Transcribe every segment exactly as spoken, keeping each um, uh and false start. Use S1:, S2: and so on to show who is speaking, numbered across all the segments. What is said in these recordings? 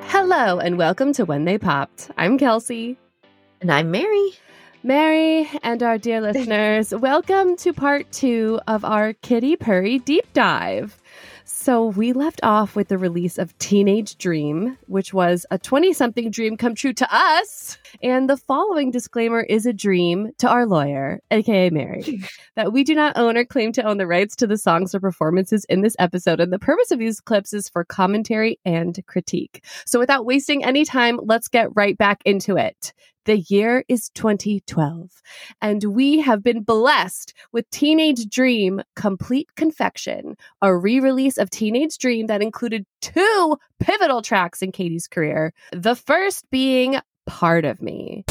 S1: Hello and welcome to When They Popped. I'm Kelsey.
S2: And I'm Mary.
S1: Mary and our dear listeners, welcome to part two of our Kitty Purry deep dive. So we left off with the release of Teenage Dream, which was a twenty-something dream come true to us. And the following disclaimer is a dream to our lawyer, aka Mary, that we do not own or claim to own the rights to the songs or performances in this episode. And the purpose of these clips is for commentary and critique. So without wasting any time, let's get right back into it. The year is twenty twelve, and we have been blessed with Teenage Dream Complete Confection, a re-release of Teenage Dream that included two pivotal tracks in Katie's career. The first being Part of Me.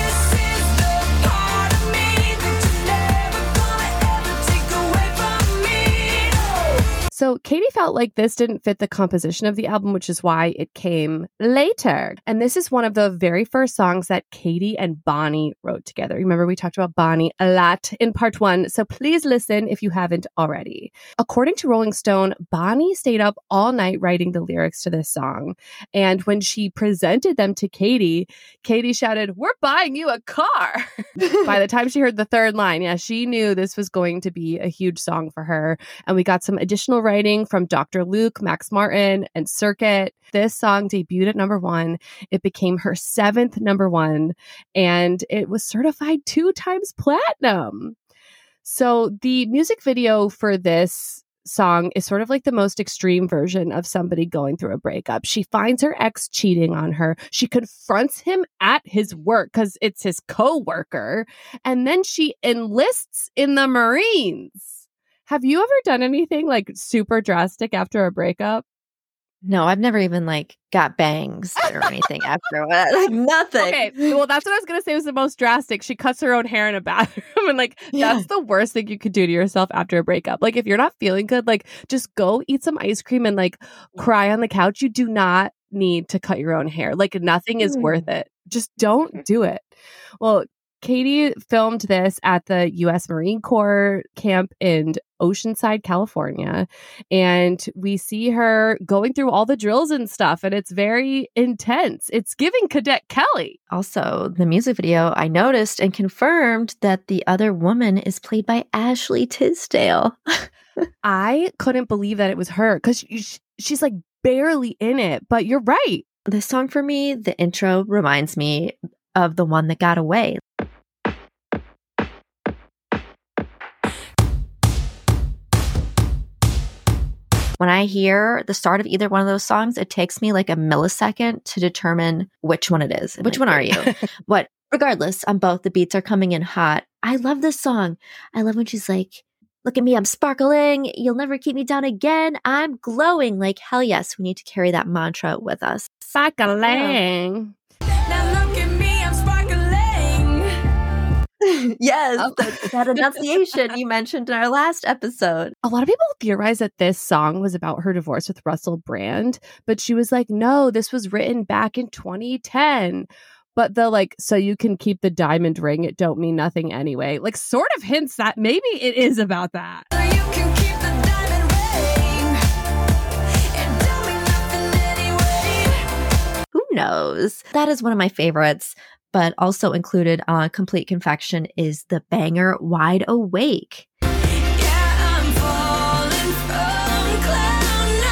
S1: So Katie felt like this didn't fit the composition of the album, which is why it came later. And this is one of the very first songs that Katie and Bonnie wrote together. Remember, we talked about Bonnie a lot in part one, so please listen if you haven't already. According to Rolling Stone, Bonnie stayed up all night writing the lyrics to this song. And when she presented them to Katie, Katie shouted, "We're buying you a car." By the time she heard the third line, yeah, she knew this was going to be a huge song for her. And we got some additional writing from Doctor Luke, Max Martin, and Circuit. This song debuted at number one. It became her seventh number one, and it was certified two times platinum. So the music video for this song is sort of like the most extreme version of somebody going through a breakup. She finds her ex cheating on her. She confronts him at his work because it's his co-worker, and then she enlists in the Marines. Have you ever done anything like super drastic after a breakup?
S2: No, I've never even like got bangs or anything after like nothing.
S1: Okay, well, that's what I was gonna say was the most drastic. She cuts her own hair in a bathroom, and like
S2: Yeah.
S1: that's the worst thing you could do to yourself after a breakup. Like if you're not feeling good, like just go eat some ice cream and like cry on the couch. You do not need to cut your own hair. Like nothing is
S2: Mm.
S1: worth it. Just don't do it. Well, Katie filmed this at the U S Marine Corps camp in Oceanside, California. And we see her going through all the drills and stuff. And it's very intense. It's giving Cadet Kelly.
S2: Also, the music video, I noticed and confirmed that the other woman is played by Ashley Tisdale.
S1: I couldn't believe that it was her because she's like barely in it. But you're right.
S2: This song for me, the intro reminds me of The One That Got Away. When I hear the start of either one of those songs, it takes me like a millisecond to determine which one it is. Which one are you? What? Regardless, on both, the beats are coming in hot. I love this song. I love when she's like, "Look at me, I'm sparkling. You'll never keep me down again. I'm glowing." Like, hell yes, we need to carry that mantra with us.
S1: Sparkling.
S3: Now look at me, I'm sparkling.
S2: Yes,
S1: Oh.
S2: that, that enunciation you mentioned in our last episode.
S1: A lot of people theorize that this song was about her divorce with Russell Brand, but she was like, no, this was written back in twenty ten. But the like, so you can keep the diamond ring, it don't mean nothing anyway. Like sort of hints that maybe it is about that.
S3: So you can keep the diamond ring. It don't mean nothing anyway.
S2: Who knows? That is one of my favorites. But also included on Complete Confection is the banger Wide Awake.
S3: Yeah, I'm falling from cloud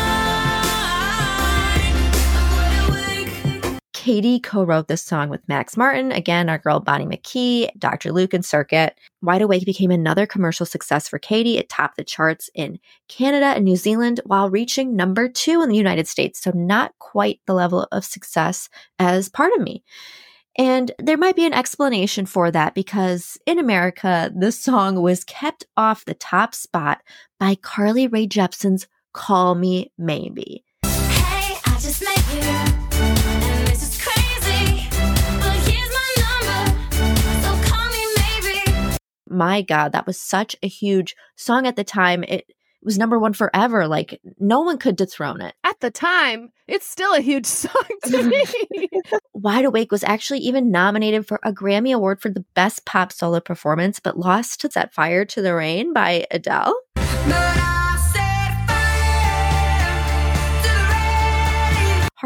S3: nine. I'm wide awake.
S2: Katie co-wrote this song with Max Martin, again, our girl Bonnie McKee, Doctor Luke, and Circuit. Wide Awake became another commercial success for Katie. It topped the charts in Canada and New Zealand while reaching number two in the United States. So not quite the level of success as Part of Me. And there might be an explanation for that because in America, this song was kept off the top spot by Carly Rae Jepsen's Call Me Maybe.
S3: Hey, I just met you, and this is crazy, but here's my number, so call me maybe.
S2: My God, that was such a huge song at the time. It was number one forever. Like, no one could dethrone it.
S1: At the time, it's still a huge song to me.
S2: Wide Awake was actually even nominated for a Grammy Award for the Best Pop Solo Performance, but lost to Set Fire to the Rain by Adele.
S3: But I set fire to the rain.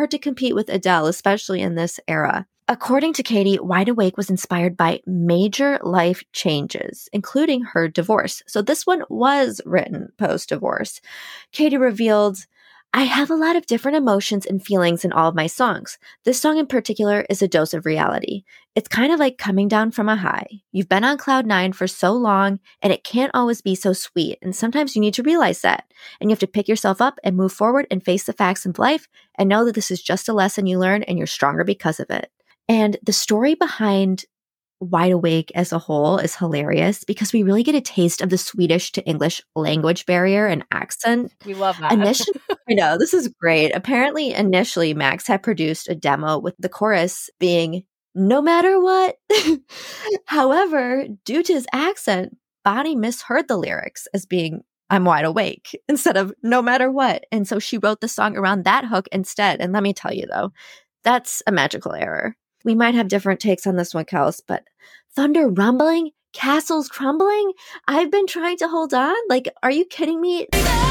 S2: hard to compete with Adele, especially in this era. According to Katy, Wide Awake was inspired by major life changes, including her divorce. So this one was written post-divorce. Katy revealed, I have a lot of different emotions and feelings in all of my songs. This song in particular is a dose of reality. It's kind of like coming down from a high. You've been on cloud nine for so long, and it can't always be so sweet. And sometimes you need to realize that. And you have to pick yourself up and move forward and face the facts of life and know that this is just a lesson you learn and you're stronger because of it. And the story behind Wide Awake as a whole is hilarious because we really get a taste of the Swedish to English language barrier and accent.
S1: We love that.
S2: Initially, I know, this is great. Apparently, initially, Max had produced a demo with the chorus being, no matter what. However, due to his accent, Bonnie misheard the lyrics as being, I'm wide awake, instead of no matter what. And so she wrote the song around that hook instead. And let me tell you, though, that's a magical error. We might have different takes on this one, Kels, but thunder rumbling, castles crumbling. I've been trying to hold on. Like, are you kidding me?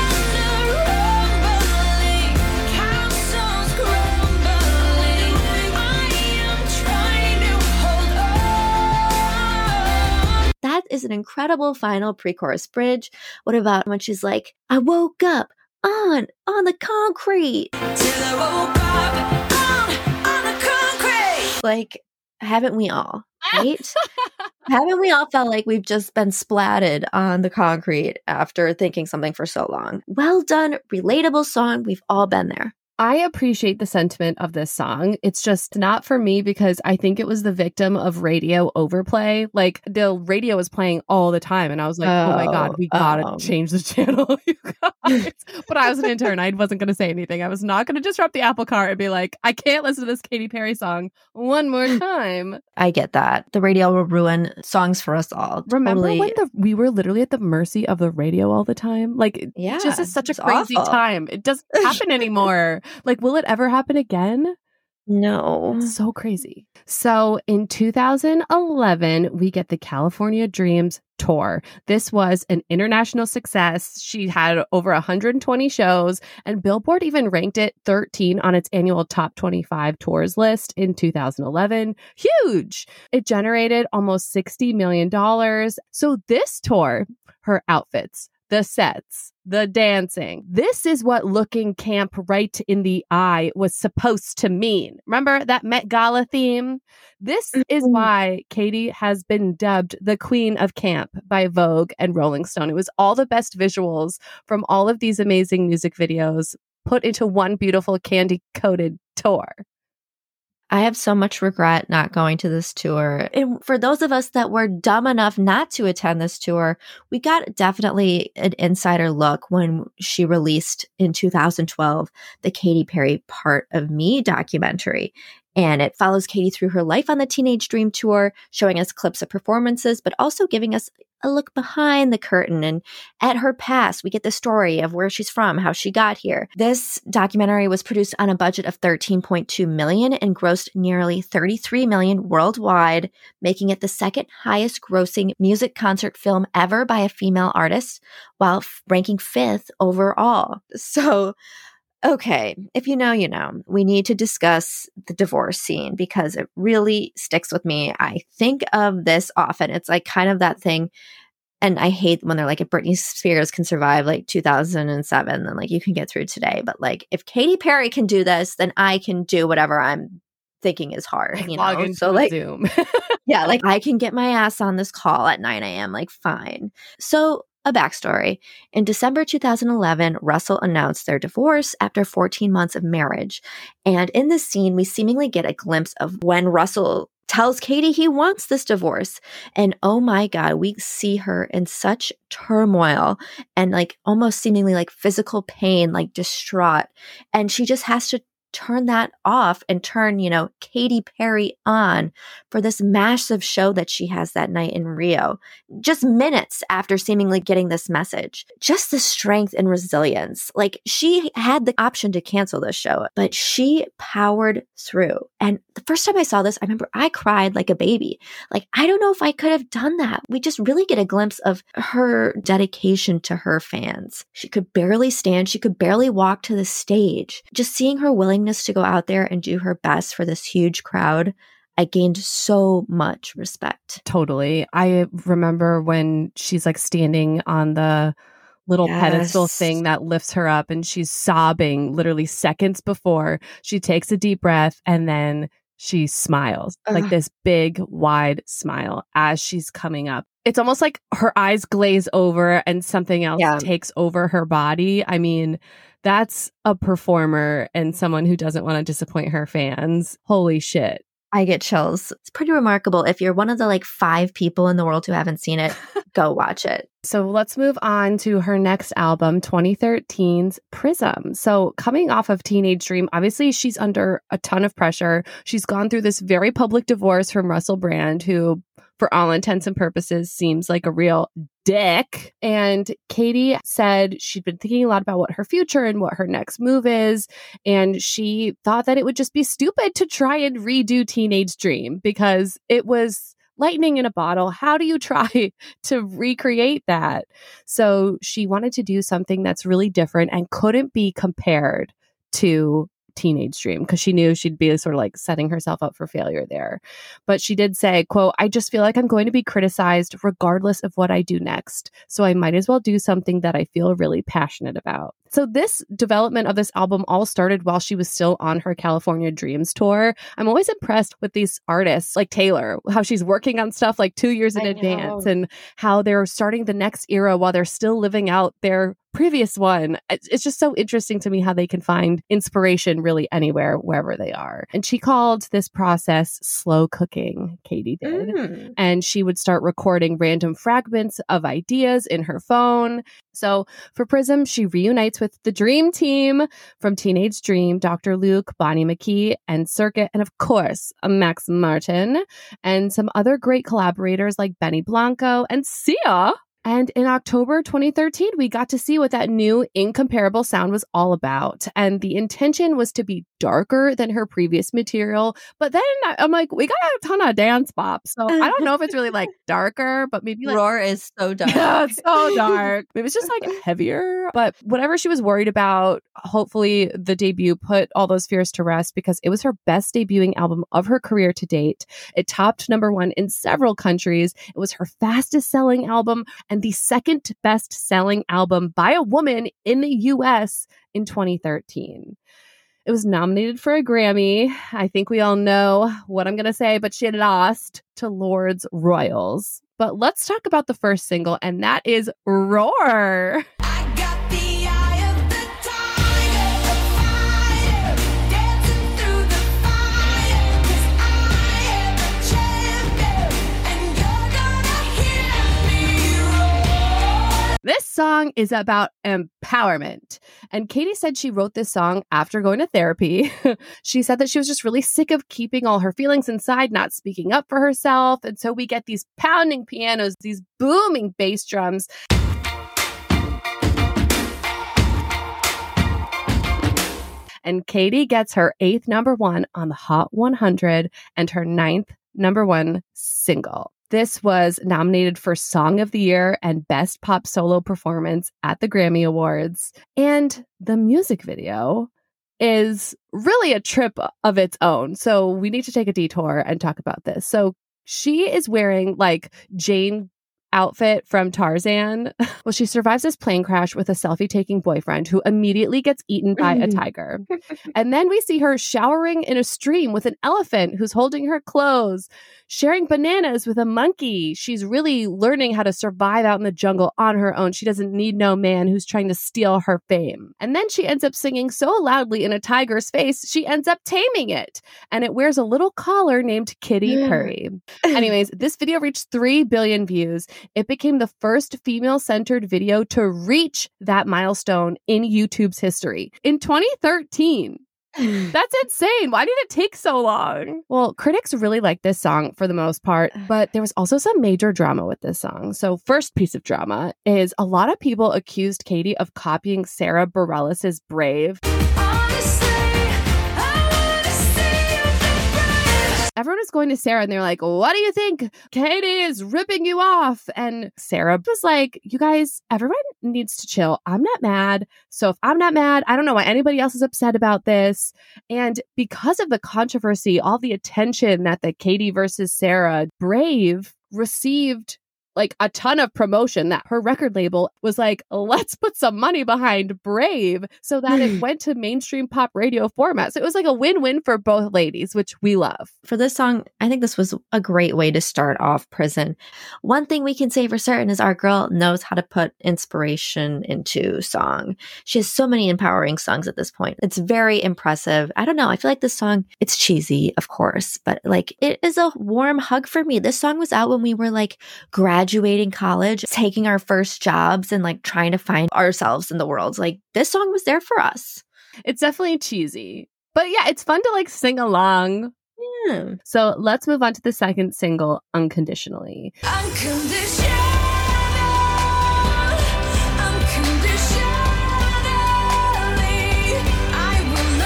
S2: That is an incredible final pre-chorus bridge. What about when she's like, I woke up on, on the concrete. Till I woke up on, on the concrete. Like, haven't we all, right? Haven't we all felt like we've just been splatted on the concrete after thinking something for so long? Well done, relatable song. We've all been there.
S1: I appreciate the sentiment of this song. It's just not for me because I think it was the victim of radio overplay. Like the radio was playing all the time and I was like, oh, oh my God, we gotta
S2: um.
S1: change the channel, you guys. But I was an intern. I wasn't going to say anything. I was not going to disrupt the apple cart and be like, I can't listen to this Katy Perry song one more time.
S2: I get that. The radio will ruin songs for us all.
S1: Remember
S2: totally.
S1: when the, we were literally at the mercy of the radio all the time? Like,
S2: Yeah,
S1: it just is such a
S2: it's
S1: crazy
S2: awful.
S1: time. It doesn't happen anymore. Like, will it ever happen again?
S2: No.
S1: It's so crazy. So in two thousand eleven, we get the California Dreams tour. This was an international success. She had over one hundred twenty shows, and Billboard even ranked it thirteen on its annual top twenty-five tours list in two thousand eleven. Huge! It generated almost sixty million dollars. So this tour, her outfits, the sets, the dancing. This is what looking camp right in the eye was supposed to mean. Remember that Met Gala theme? This is why Katy has been dubbed the Queen of Camp by Vogue and Rolling Stone. It was all the best visuals from all of these amazing music videos put into one beautiful candy-coated tour.
S2: I have so much regret not going to this tour. And for those of us that were dumb enough not to attend this tour, we got definitely an insider look when she released in two thousand twelve the Katy Perry Part of Me documentary. And it follows Katy through her life on the Teenage Dream Tour, showing us clips of performances, but also giving us a look behind the curtain and at her past. We get the story of where she's from, how she got here. This documentary was produced on a budget of thirteen point two million dollars and grossed nearly thirty-three million dollars worldwide, making it the second highest grossing music concert film ever by a female artist, while f- ranking fifth overall. So, okay, if you know, you know, we need to discuss the divorce scene because it really sticks with me. I think of this often. It's like kind of that thing. And I hate when they're like, if Britney Spears can survive like two thousand seven, then like you can get through today. But like if Katy Perry can do this, then I can do whatever I'm thinking is hard, you
S1: Log
S2: know?
S1: into
S2: So
S1: a
S2: like,
S1: Zoom.
S2: yeah, like I can get my ass on this call at nine a.m. Like fine. So a backstory. In December two thousand eleven, Russell announced their divorce after fourteen months of marriage. And in this scene, we seemingly get a glimpse of when Russell tells Katy he wants this divorce. And oh my God, we see her in such turmoil and like almost seemingly like physical pain, like distraught. And she just has to turn that off and turn, you know, Katy Perry on for this massive show that she has that night in Rio, just minutes after seemingly getting this message. Just the strength and resilience. Like she had the option to cancel this show, but she powered through. And the first time I saw this, I remember I cried like a baby. Like, I don't know if I could have done that. We just really get a glimpse of her dedication to her fans. She could barely stand. She could barely walk to the stage. Just seeing her willing willingness to go out there and do her best for this huge crowd, I gained so much respect.
S1: Totally. I remember when she's like standing on the little
S2: Yes.
S1: pedestal thing that lifts her up and she's sobbing literally seconds before she takes a deep breath and then she smiles, like
S2: Ugh.
S1: this big, wide smile as she's coming up. It's almost like her eyes glaze over and something else
S2: Yeah.
S1: takes over her body. I mean, that's a performer and someone who doesn't want to disappoint her fans. Holy shit.
S2: I get chills. It's pretty remarkable. If you're one of the like five people in the world who haven't seen it, go watch it.
S1: So let's move on to her next album, twenty thirteen's Prism. So coming off of Teenage Dream, obviously she's under a ton of pressure. She's gone through this very public divorce from Russell Brand, who for all intents and purposes seems like a real dick. And Katie said she'd been thinking a lot about what her future and what her next move is. And she thought that it would just be stupid to try and redo Teenage Dream because it was lightning in a bottle. How do you try to recreate that? So she wanted to do something that's really different and couldn't be compared to Teenage Dream because she knew she'd be sort of like setting herself up for failure there. But she did say, quote, "I just feel like I'm going to be criticized regardless of what I do next. So I might as well do something that I feel really passionate about." So this development of this album all started while she was still on her California Dreams tour. I'm always impressed with these artists like Taylor, how she's working on stuff like two years in
S2: I
S1: advance
S2: know.
S1: and how they're starting the next era while they're still living out their previous one. It's, it's just so interesting to me how they can find inspiration really anywhere, wherever they are. And she called this process slow cooking, Katie did.
S2: Mm.
S1: And she would start recording random fragments of ideas in her phone. So for Prism, she reunites with the Dream Team from Teenage Dream, Doctor Luke, Bonnie McKee, and Circuit, and of course, Max Martin, and some other great collaborators like Benny Blanco and Sia. And in October twenty thirteen, we got to see what that new incomparable sound was all about. And the intention was to be darker than her previous material. But then I'm like, we got a ton of dance pop. So I don't know if it's really like darker, but maybe like
S2: Roar is so dark.
S1: yeah, it's so dark. Maybe it's just like heavier. But whatever she was worried about, hopefully the debut put all those fears to rest because it was her best debuting album of her career to date. It topped number one in several countries. It was her fastest selling album and the second best selling album by a woman in the U S in twenty thirteen. It was nominated for a Grammy. I think we all know what I'm going to say, but she lost to Lorde's Royals. But let's talk about the first single, and that is Roar.
S3: I got the eye of the tiger, fire, dancing through the fire. 'Cause I am a champion, and you're gonna hear me roar.
S1: This song is about empowerment. And Katie said she wrote this song after going to therapy. She said that she was just really sick of keeping all her feelings inside, not speaking up for herself. And so we get these pounding pianos, these booming bass drums. And Katie gets her eighth number one on the Hot one hundred and her ninth number one single. This was nominated for Song of the Year and Best Pop Solo Performance at the Grammy Awards. And the music video is really a trip of its own. So we need to take a detour and talk about this. So she is wearing like Jane outfit from Tarzan. Well, she survives this plane crash with a selfie-taking boyfriend who immediately gets eaten by a tiger. And then we see her showering in a stream with an elephant who's holding her clothes, sharing bananas with a monkey. She's really learning how to survive out in the jungle on her own. She doesn't need no man who's trying to steal her fame. And then she ends up singing so loudly in a tiger's face, she ends up taming it. And it wears a little collar named Kitty Purry. Anyways, this video reached three billion views. It became the first female-centered video to reach that milestone in YouTube's history in twenty thirteen. That's insane. Why did it take so long? Well, critics really liked this song for the most part, but there was also some major drama with this song. So first piece of drama is a lot of people accused Katie of copying Sarah Bareilles' Brave.
S3: Honestly, I wanna see you be brave.
S1: Everyone was going to Sarah and they're like, what do you think? Katie is ripping you off. And Sarah was like, you guys, everyone needs to chill. I'm not mad. So if I'm not mad, I don't know why anybody else is upset about this. And because of the controversy, all the attention that the Katie versus Sarah, Brave received like a ton of promotion, that her record label was like, let's put some money behind Brave so that it went to mainstream pop radio format. So it was like a win-win for both ladies, which we love.
S2: For this song, I think this was a great way to start off Prison. One thing we can say for certain is our girl knows how to put inspiration into song. She has so many empowering songs at this point. It's very impressive. I don't know. I feel like this song, it's cheesy, of course, but like it is a warm hug for me. This song was out when we were like graduating graduating college, taking our first jobs and like trying to find ourselves in the world. Like this song was there for us.
S1: It's definitely cheesy, but yeah, it's fun to like sing along.
S2: Yeah.
S1: So let's move on to the second single, Unconditionally.
S3: Unconditionally, unconditionally, I will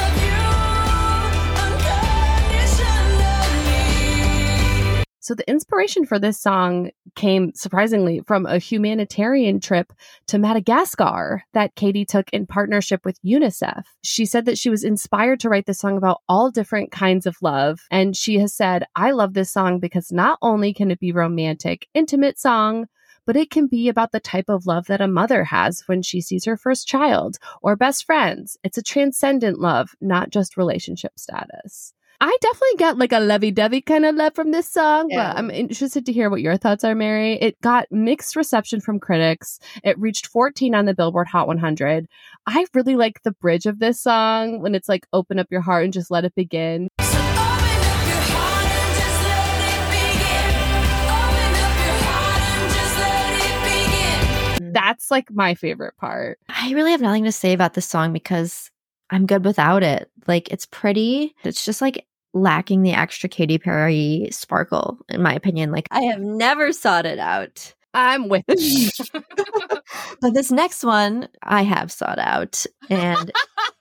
S3: love you unconditionally.
S1: So the inspiration for this song came surprisingly from a humanitarian trip to Madagascar that Katie took in partnership with UNICEF. She said that she was inspired to write this song about all different kinds of love. And she has said, I love this song because not only can it be romantic, intimate song, but it can be about the type of love that a mother has when she sees her first child or best friends. It's a transcendent love, not just relationship status. I definitely get like a lovey-dovey kind of love from this song,
S2: Yeah.
S1: but I'm interested to hear what your thoughts are, Mary. It got mixed reception from critics. It reached fourteen on the Billboard Hot one hundred. I really like the bridge of this song when it's like, open up your heart and just let it begin.
S3: So open up your heart and just let it begin. Open up your heart and just let it begin.
S1: That's like my favorite part.
S2: I really have nothing to say about this song because I'm good without it. Like it's pretty. It's just like lacking the extra Katy Perry sparkle, in my opinion. Like I have never sought it out.
S1: I'm with you.
S2: But this next one I have sought out. And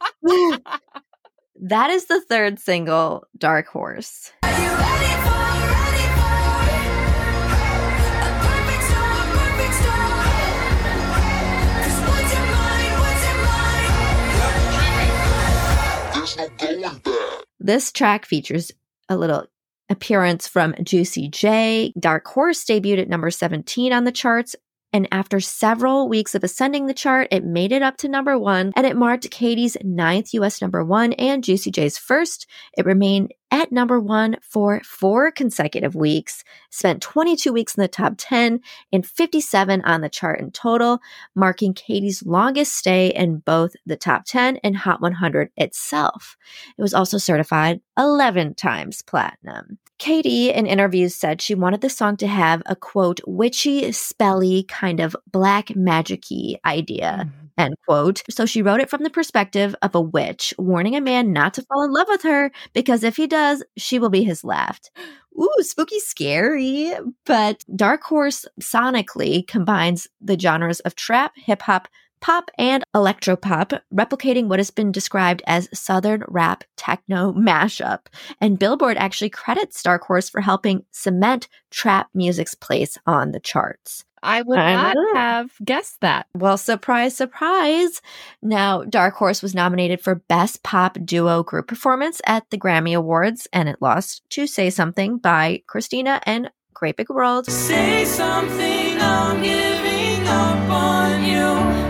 S2: that is the third single, Dark Horse.
S3: Are you ready for, ready for a perfect storm, a perfect storm? 'Cause what's in mind, what's in mind?
S4: There's no going back.
S2: This track features a little appearance from Juicy J. Dark Horse debuted at number seventeen on the charts, and after several weeks of ascending the chart, it made it up to number one, and it marked Katie's ninth U S number one and Juicy J's first. It remained at number one for four consecutive weeks, spent twenty-two weeks in the top ten and fifty-seven on the chart in total, marking Katie's longest stay in both the top ten and Hot one hundred itself. It was also certified eleven times platinum. Katie, in interviews, said she wanted the song to have a, quote, witchy, spelly, kind of black magic-y idea, end quote. So she wrote it from the perspective of a witch, warning a man not to fall in love with her because if he does, she will be his last. Ooh, spooky, scary. But Dark Horse sonically combines the genres of trap, hip-hop, pop, and electropop, replicating what has been described as Southern rap techno mashup. And Billboard actually credits Dark Horse for helping cement trap music's place on the charts.
S1: I would
S2: I
S1: not
S2: know.
S1: have guessed that.
S2: Well, surprise, surprise. Now, Dark Horse was nominated for Best Pop Duo Group Performance at the Grammy Awards, and it lost to Say Something by Christina and Great Big World.
S3: Say something, I'm giving up on you.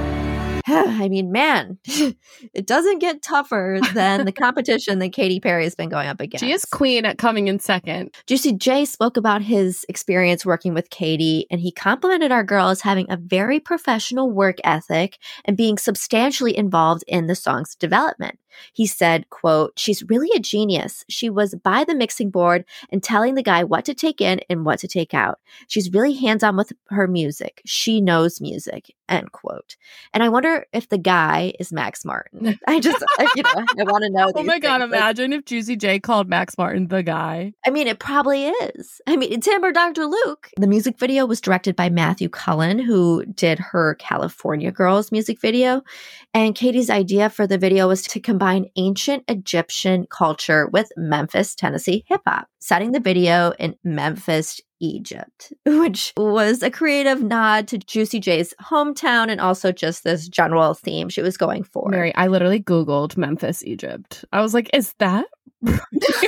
S2: I mean, man, it doesn't get tougher than the competition that Katy Perry has been going up against.
S1: She is queen at coming in second.
S2: Juicy J spoke about his experience working with Katie, and he complimented our girl as having a very professional work ethic and being substantially involved in the song's development. He said, quote, she's really a genius. She was by the mixing board and telling the guy what to take in and what to take out. She's really hands-on with her music. She knows music, end quote. And I wonder if the guy is Max Martin. I just, you know, I want to know.
S1: Oh
S2: these
S1: my God,
S2: things. Like,
S1: imagine if Juicy J called Max Martin the guy.
S2: I mean, it probably is. I mean, it's him or Doctor Luke. The music video was directed by Matthew Cullen, who did her California Girls music video. And Katie's idea for the video was to combine combine ancient Egyptian culture with Memphis, Tennessee hip hop, setting the video in Memphis, Egypt, which was a creative nod to Juicy J's hometown and also just this general theme she was going for.
S1: Mary, I literally Googled Memphis, Egypt. I was like, is that? Because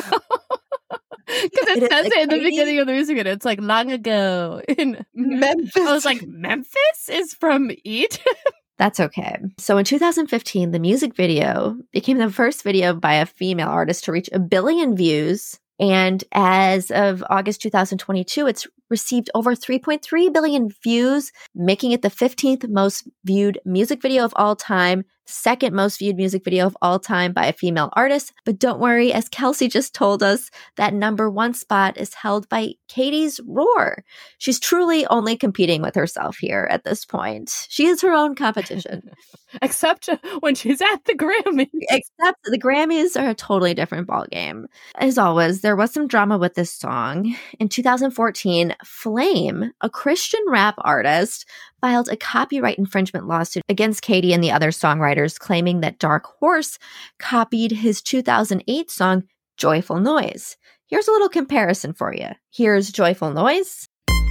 S1: it, it says it in the beginning of the music video. It's like long ago in
S2: Memphis.
S1: I was like, Memphis is from Egypt?
S2: That's okay. So in two thousand fifteen, the music video became the first video by a female artist to reach a billion views. And as of August two thousand twenty-two, it's received over three point three billion views, making it the fifteenth most viewed music video of all time, second most viewed music video of all time by a female artist. But don't worry, as Kelsey just told us, that number one spot is held by Katie's Roar. She's truly only competing with herself here at this point. She is her own competition.
S1: Except when she's at the Grammys.
S2: Except the Grammys are a totally different ballgame. As always, there was some drama with this song. In two thousand fourteen, Flame, a Christian rap artist, filed a copyright infringement lawsuit against Katie and the other songwriters, claiming that Dark Horse copied his two thousand eight song, Joyful Noise. Here's a little comparison for you. Here's Joyful Noise.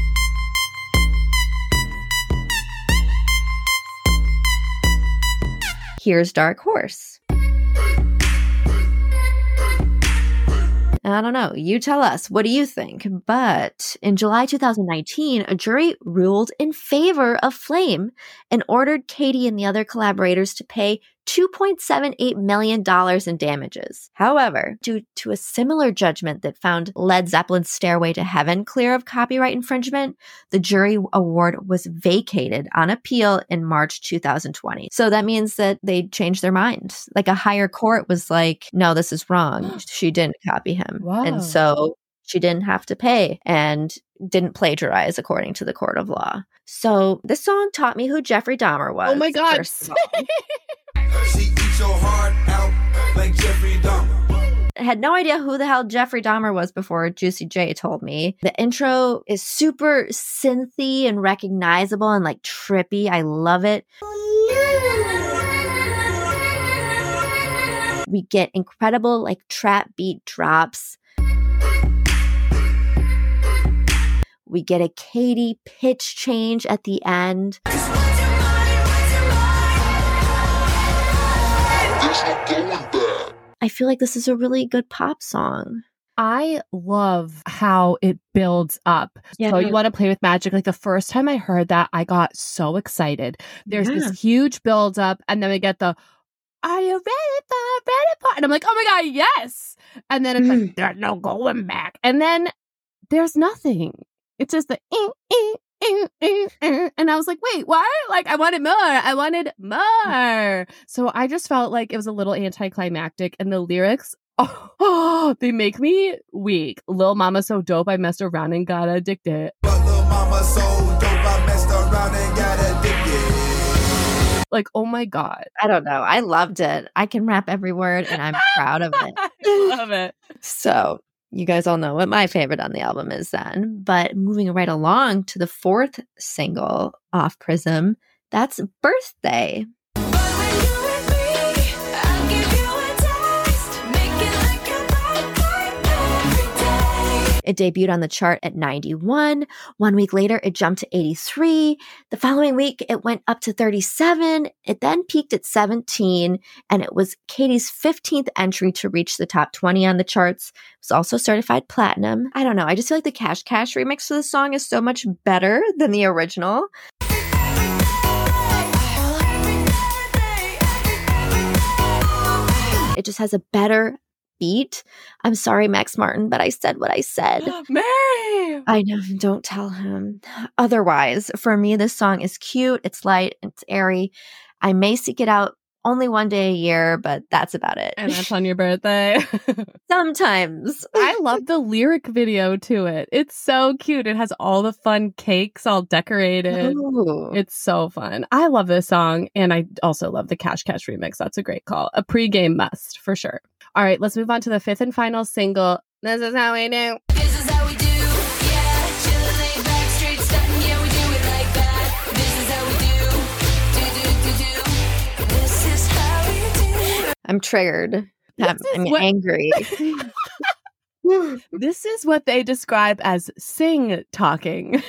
S2: Here's Dark Horse. I don't know. You tell us. What do you think? But in July two thousand nineteen, a jury ruled in favor of Flame and ordered Katie and the other collaborators to pay two point seven eight million dollars in damages. However, due to a similar judgment that found Led Zeppelin's Stairway to Heaven clear of copyright infringement, the jury award was vacated on appeal in March two thousand twenty. So that means that they changed their mind. Like a higher court was like, no, this is wrong. She didn't copy him.
S1: Wow.
S2: And so she didn't have to pay and didn't plagiarize according to the court of law. So this song taught me who Jeffrey Dahmer was.
S1: Oh my God.
S2: first of all.
S4: She eats your heart out like Jeffrey Dahmer.
S2: I had no idea who the hell Jeffrey Dahmer was before Juicy J told me. The intro is super synthy and recognizable and like trippy. I love it. We get incredible like trap beat drops. We get a Katie pitch change at the end.
S3: What's your mind? What's your mind?
S4: There's no going back.
S2: I feel like this is a really good pop song.
S1: I love how it builds up.
S2: Yeah.
S1: So you want to play with magic. Like the first time I heard that, I got so excited. There's
S2: Yeah.
S1: this huge build up, and then we get the "Are you ready for ready for?" And I'm like, oh my God, yes. And then it's
S2: Mm.
S1: like, there's no going back. And then there's nothing. It's just the eh, eh, eh, eh, eh. And I was like, wait, what? Like I wanted more. I wanted more. So I just felt like it was a little anticlimactic, and the lyrics, oh, they make me weak. Lil Mama so dope, I messed around and got addicted.
S4: But little mama so dope, I messed around and got addicted.
S1: Like, oh my God.
S2: I don't know. I loved it. I can rap every word and I'm proud of it.
S1: I love it.
S2: So you guys all know what my favorite on the album is then. But moving right along to the fourth single off Prism, that's Birthday.
S3: But when you with me, I'll give you a taste. Make it like your birthday every day.
S2: It debuted on the chart at ninety-one. One week later, it jumped to eighty-three. The following week, it went up to thirty-seven. It then peaked at seventeen, and it was Katie's fifteenth entry to reach the top twenty on the charts. It was also certified platinum. I don't know. I just feel like the Cash Cash remix of the song is so much better than the original. It just has a better beat. I'm sorry, Max Martin, but I said what I said.
S1: Mary!
S2: I know, don't tell him. Otherwise, for me, this song is cute, it's light, it's airy. I may seek it out only one day a year, but that's about it.
S1: And that's on your birthday.
S2: Sometimes.
S1: I love the lyric video to it. It's so cute. It has all the fun cakes all decorated.
S2: Ooh.
S1: It's so fun. I love this song. And I also love the Cash Cash remix. That's a great call. A pregame must for sure. All right, let's move on to the fifth and final single. This is how we do.
S3: This is how we do, yeah. Chillin', laid back, straight stuntin', yeah, we do it like that. This is how we do, do do do do. This is how we do.
S2: I'm triggered. I'm,
S1: This is
S2: I'm
S1: what-
S2: angry.
S1: This is what they describe as sing talking.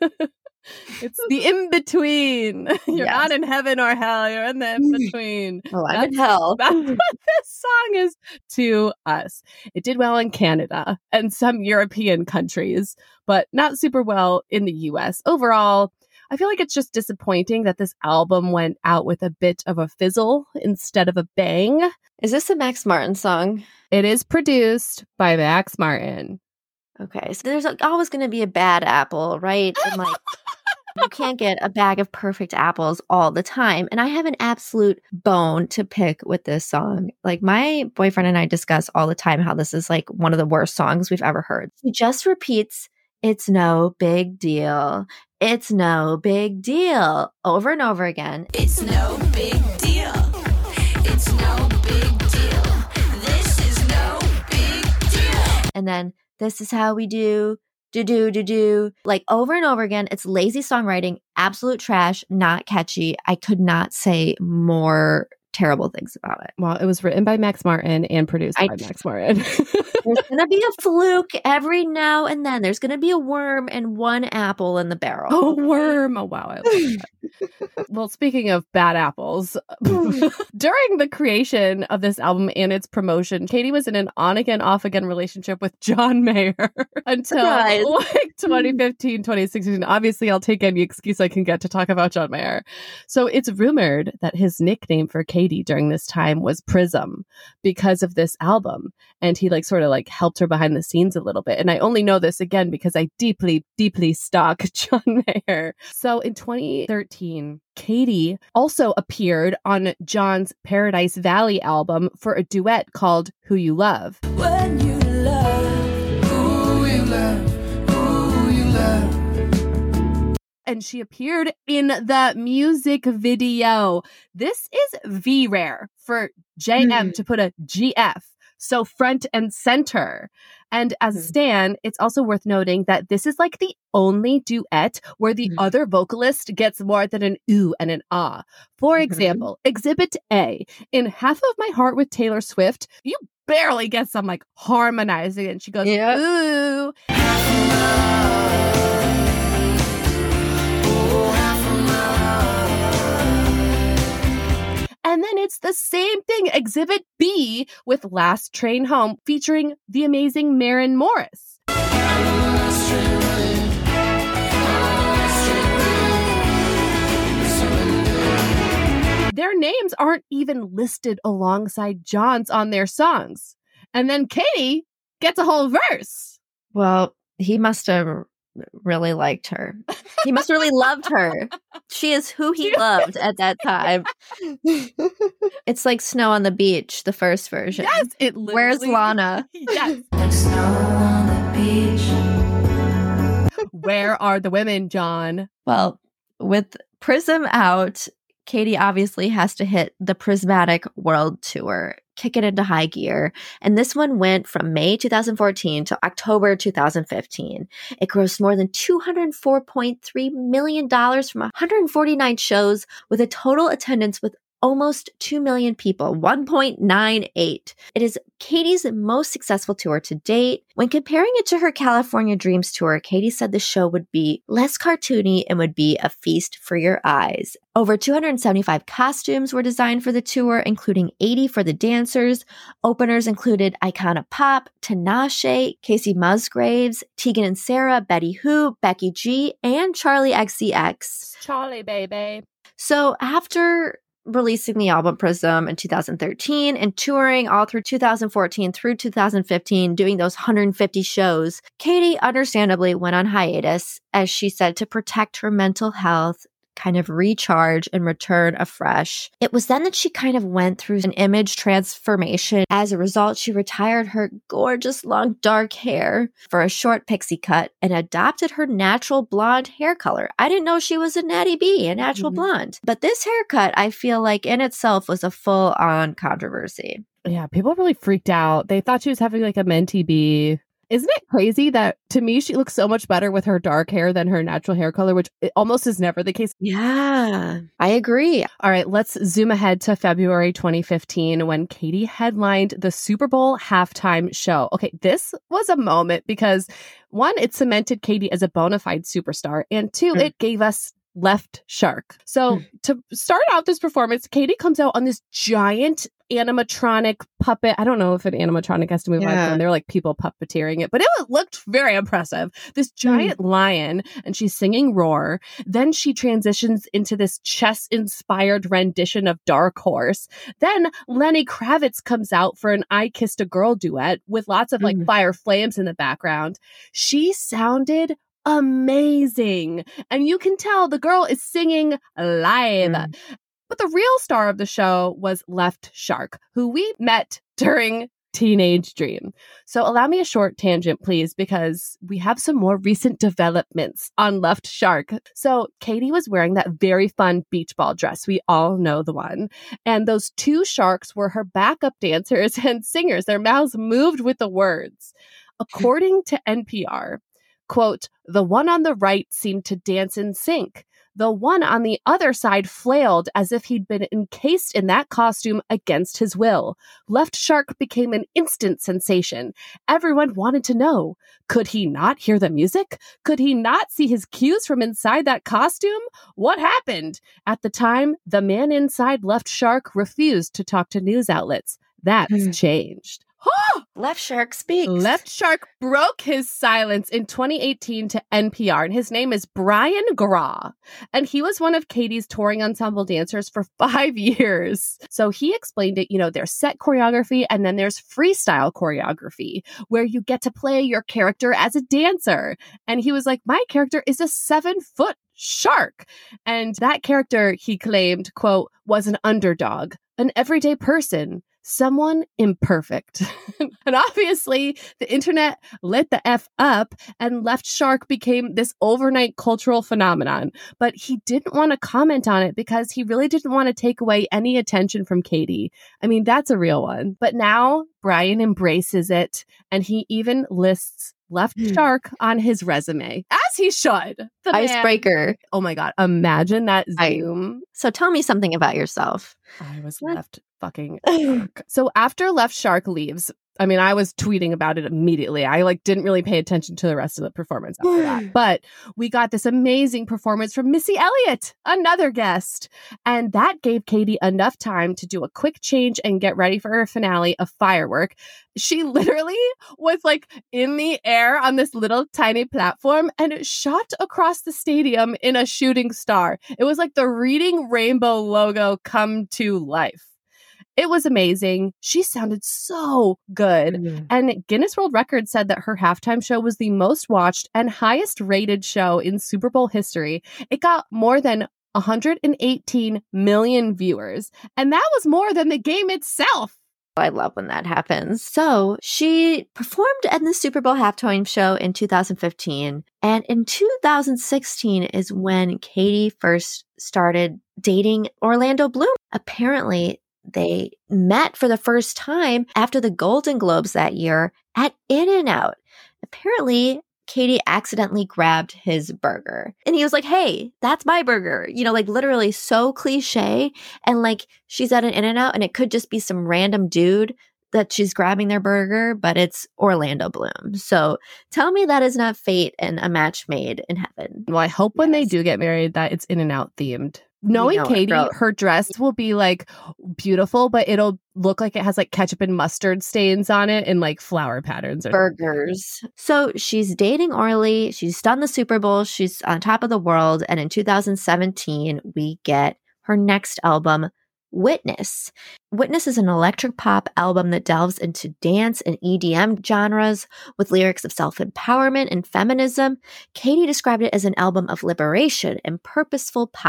S1: It's the in between. You're
S2: Yes.
S1: not in heaven or hell. You're in the in between.
S2: Oh, I'm in hell.
S1: That's what this song is to us. It did well in Canada and some European countries, but not super well in the U S. Overall, I feel like it's just disappointing that this album went out with a bit of a fizzle instead of a bang.
S2: Is this a Max Martin song?
S1: It is produced by Max Martin.
S2: Okay, so there's always going to be a bad apple, right? And like, you can't get a bag of perfect apples all the time. And I have an absolute bone to pick with this song. Like, my boyfriend and I discuss all the time how this is like one of the worst songs we've ever heard. He just repeats, "It's no big deal. It's no big deal," over and over again.
S3: It's no big deal. It's no big deal. This is no big deal.
S2: And then, "This is how we do, do, do, do, do," like over and over again. It's lazy songwriting, absolute trash, not catchy. I could not say more terrible things about it.
S1: Well, it was written by Max Martin and produced
S2: I-
S1: by Max Martin.
S2: There's going to be a fluke every now and then. There's going to be a worm and one apple in the barrel.
S1: Oh, worm. Oh, wow. I love that. Well, speaking of bad apples, during the creation of this album and its promotion, Katie was in an on-again, off-again relationship with John Mayer until
S2: Surprise.
S1: like twenty fifteen, twenty sixteen. Obviously, I'll take any excuse I can get to talk about John Mayer. So it's rumored that his nickname for Katie during this time was Prism because of this album. And he like sort of like helped her behind the scenes a little bit. And I only know this again because I deeply, deeply stalk John Mayer. So in twenty thirteen, Katie also appeared on John's Paradise Valley album for a duet called Who You Love.
S3: When you love,
S4: Who you love, who you love.
S1: And she appeared in the music video. This is V rare for J M
S2: Mm.
S1: to put a G F. So front and center. And as a
S2: Mhm.
S1: stan, it's also worth noting that this is like the only duet where the
S2: Mhm.
S1: other vocalist gets more than an ooh and an ah. For
S2: Mhm.
S1: example, Exhibit A, in Half of My Heart with Taylor Swift, you barely get some like harmonizing and she goes,
S2: Yep.
S1: ooh. And then it's the same thing, Exhibit B with Last Train Home, featuring the amazing Maren Morris. Their names aren't even listed alongside John's on their songs. And then Katie gets a whole verse.
S2: Well, he must have really liked her. He must have really loved her. She is who he loved at that time. It's like Snow on the Beach, the first version.
S1: Yes, it
S2: Where's
S1: literally-
S2: Lana?
S1: Yes.
S3: like snow on the beach.
S1: Where are the women, John?
S2: Well, with Prism out, Katie obviously has to hit the Prismatic World Tour, kick it into high gear. And this one went from May twenty fourteen to October twenty fifteen. It grossed more than two hundred four point three million dollars from one hundred forty-nine shows with a total attendance with almost two million people, one point nine eight. It is Katie's most successful tour to date. When comparing it to her California Dreams tour, Katie said the show would be less cartoony and would be a feast for your eyes. Over two hundred seventy-five costumes were designed for the tour, including eighty for the dancers. Openers included Icona Pop, Tinashe, Casey Musgraves, Tegan and Sarah, Betty Who, Becky G, and Charlie X C X.
S1: Charlie, baby.
S2: So after releasing the album Prism in two thousand thirteen and touring all through two thousand fourteen through two thousand fifteen, doing those one hundred fifty shows, Katie understandably went on hiatus, as she said, to protect her mental health, kind of recharge and return afresh. It was then that she kind of went through an image transformation. As a result, she retired her gorgeous long dark hair for a short pixie cut and adopted her natural blonde hair color. I didn't know she was a natty B, a natural
S1: Mhm.
S2: blonde. But this haircut, I feel like in itself was a full-on controversy.
S1: Yeah, people really freaked out. They thought she was having like a mentee bee. Isn't it crazy that to me, she looks so much better with her dark hair than her natural hair color, which it almost is never the case.
S2: Yeah, I agree.
S1: All right, let's zoom ahead to February twenty fifteen when Katy headlined the Super Bowl halftime show. Okay, this was a moment because one, it cemented Katy as a bona fide superstar, and two,
S2: Mm.
S1: it gave us Left Shark. So
S2: Mm.
S1: to start out this performance, Katy comes out on this giant animatronic puppet. I don't know if an animatronic has to move
S2: Yeah.
S1: on when they're like people puppeteering it, but it looked very impressive. This giant lion, and she's singing Roar. Then she transitions into this chess inspired rendition of Dark Horse. Then Lenny Kravitz comes out for an I Kissed a Girl duet with lots of like
S2: Mm.
S1: fire flames in the background. She sounded amazing. And you can tell the girl is singing live.
S2: Mm.
S1: But the real star of the show was Left Shark, who we met during Teenage Dream. So allow me a short tangent, please, because we have some more recent developments on Left Shark. So Katy was wearing that very fun beach ball dress. We all know the one. And those two sharks were her backup dancers and singers. Their mouths moved with the words. According to N P R, quote, the one on the right seemed to dance in sync. The one on the other side flailed as if he'd been encased in that costume against his will. Left Shark became an instant sensation. Everyone wanted to know, could he not hear the music? Could he not see his cues from inside that costume? What happened? At the time, the man inside Left Shark refused to talk to news outlets. That's
S2: Hmm.
S1: changed.
S2: Left Shark speaks.
S1: Left Shark broke his silence in twenty eighteen to N P R, and his name is Brian Graw. And he was one of Katy's touring ensemble dancers for five years. So he explained it, you know, there's set choreography and then there's freestyle choreography where you get to play your character as a dancer. And he was like, my character is a seven foot shark. And that character, he claimed, quote, was an underdog, an everyday person, someone imperfect. And obviously, the internet lit the F up and Left Shark became this overnight cultural phenomenon. But he didn't want to comment on it because he really didn't want to take away any attention from Katy. I mean, that's a real one. But now Brian embraces it, and he even lists Left
S2: Hmm.
S1: Shark on his resume, as he should. The man-
S2: Icebreaker.
S1: Oh my God. Imagine that
S2: I-
S1: Zoom.
S2: So tell me something about yourself.
S1: I was
S2: What?
S1: left fucking shark. So after Left Shark leaves, I mean, I was tweeting about it immediately. I like didn't really pay attention to the rest of the performance after that. But we got this amazing performance from Missy Elliott, another guest. And that gave Katy enough time to do a quick change and get ready for her finale of Firework. She literally was like in the air on this little tiny platform and shot across the stadium in a shooting star. It was like the Reading Rainbow logo come to life. It was amazing. She sounded so good.
S2: Mm.
S1: And Guinness World Records said that her halftime show was the most watched and highest rated show in Super Bowl history. It got more than one hundred eighteen million viewers. And that was more than the game itself.
S2: I love when that happens. So she performed at the Super Bowl halftime show in two thousand fifteen. And in two thousand sixteen is when Katy first started dating Orlando Bloom. Apparently, they met for the first time after the Golden Globes that year at In-N-Out. Apparently, Katy accidentally grabbed his burger. And he was like, hey, that's my burger. You know, like literally so cliche. And like she's at an In-N-Out and it could just be some random dude that she's grabbing their burger, but it's Orlando Bloom. So tell me that is not fate and a match made in heaven.
S1: Well, I hope when they
S2: Yes.
S1: do get married that it's In-N-Out themed. Knowing
S2: know it,
S1: Katy,
S2: girl.
S1: her dress will be like beautiful, but it'll look like it has like ketchup and mustard stains on it and like flower patterns. Or
S2: Burgers. So she's dating Orly. She's done the Super Bowl. She's on top of the world. And in two thousand seventeen, we get her next album, Witness. Witness is an electric pop album that delves into dance and E D M genres with lyrics of self-empowerment and feminism. Katy described it as an album of liberation and purposeful pop.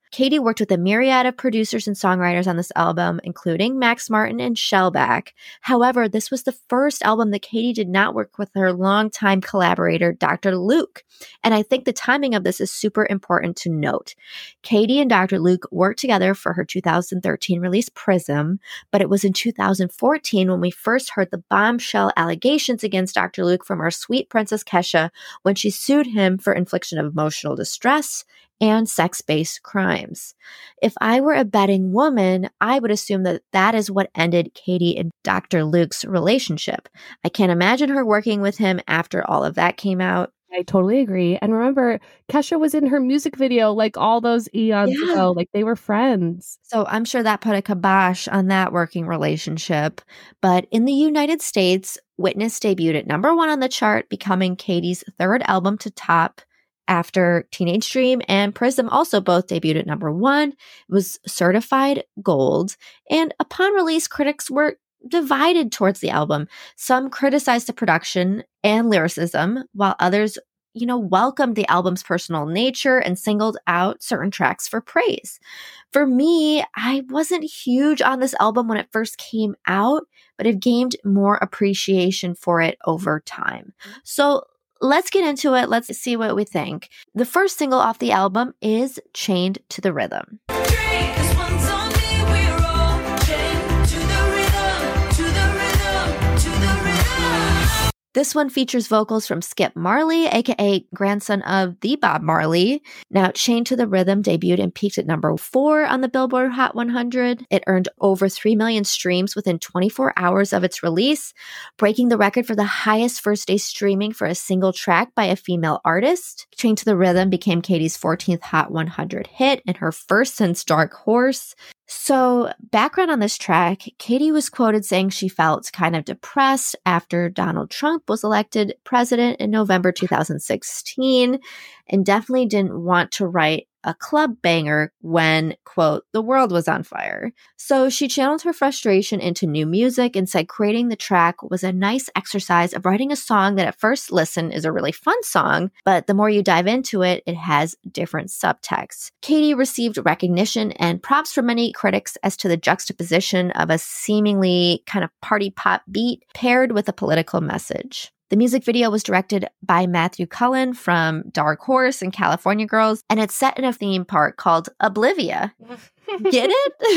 S2: Katie worked with a myriad of producers and songwriters on this album, including Max Martin and Shellback. However, this was the first album that Katie did not work with her longtime collaborator, Doctor Luke. And I think the timing of this is super important to note. Katie and Doctor Luke worked together for her two thousand thirteen release Prism, but it was in two thousand fourteen when we first heard the bombshell allegations against Doctor Luke from our sweet Princess Kesha when she sued him for infliction of emotional distress and sex-based crimes. If I were a betting woman, I would assume that that is what ended Katie and Doctor Luke's relationship. I can't imagine her working with him after all of that came out.
S1: I totally agree. And remember, Kesha was in her music video like all those eons
S2: Yeah.
S1: ago. Like they were friends.
S2: So I'm sure that put a kibosh on that working relationship. But in the United States, Witness debuted at number one on the chart, becoming Katie's third album to top after Teenage Dream and Prism also both debuted at number one. It was certified gold. And upon release, critics were divided towards the album. Some criticized the production and lyricism, while others, you know, welcomed the album's personal nature and singled out certain tracks for praise. For me, I wasn't huge on this album when it first came out, but I've gained more appreciation for it over time. So let's get into it. Let's see what we think. The first single off the album is Chained to the Rhythm.
S3: Drink, 'cause one's on me, we're all chained to the rhythm, to the rhythm, to the rhythm.
S2: This one features vocals from Skip Marley, aka grandson of the Bob Marley. Now, Chained to the Rhythm debuted and peaked at number four on the Billboard Hot one hundred. It earned over three million streams within twenty-four hours of its release, breaking the record for the highest first-day streaming for a single track by a female artist. Chained to the Rhythm became Katie's fourteenth Hot one hundred hit and her first since Dark Horse. So, background on this track, Katie was quoted saying she felt kind of depressed after Donald Trump was elected president in November two thousand sixteen and definitely didn't want to write a club banger when, quote, the world was on fire. So she channeled her frustration into new music and said creating the track was a nice exercise of writing a song that at first listen is a really fun song, but the more you dive into it, it has different subtexts. Katie received recognition and props from many critics as to the juxtaposition of a seemingly kind of party pop beat paired with a political message. The music video was directed by Matthew Cullen from Dark Horse and California Girls, and it's set in a theme park called Oblivia. Get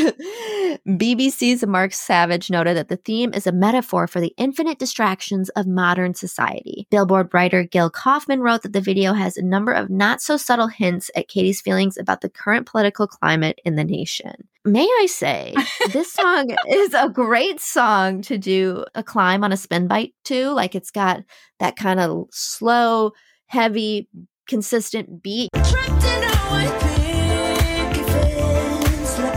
S2: it? B B C's Mark Savage noted that the theme is a metaphor for the infinite distractions of modern society. Billboard writer Gil Kaufman wrote that the video has a number of not-so-subtle hints at Katie's feelings about the current political climate in the nation. May I say, this song is a great song to do a climb on a spin bike to. Like, it's got that kind of slow, heavy, consistent beat.
S3: Trapped in our picky fence, like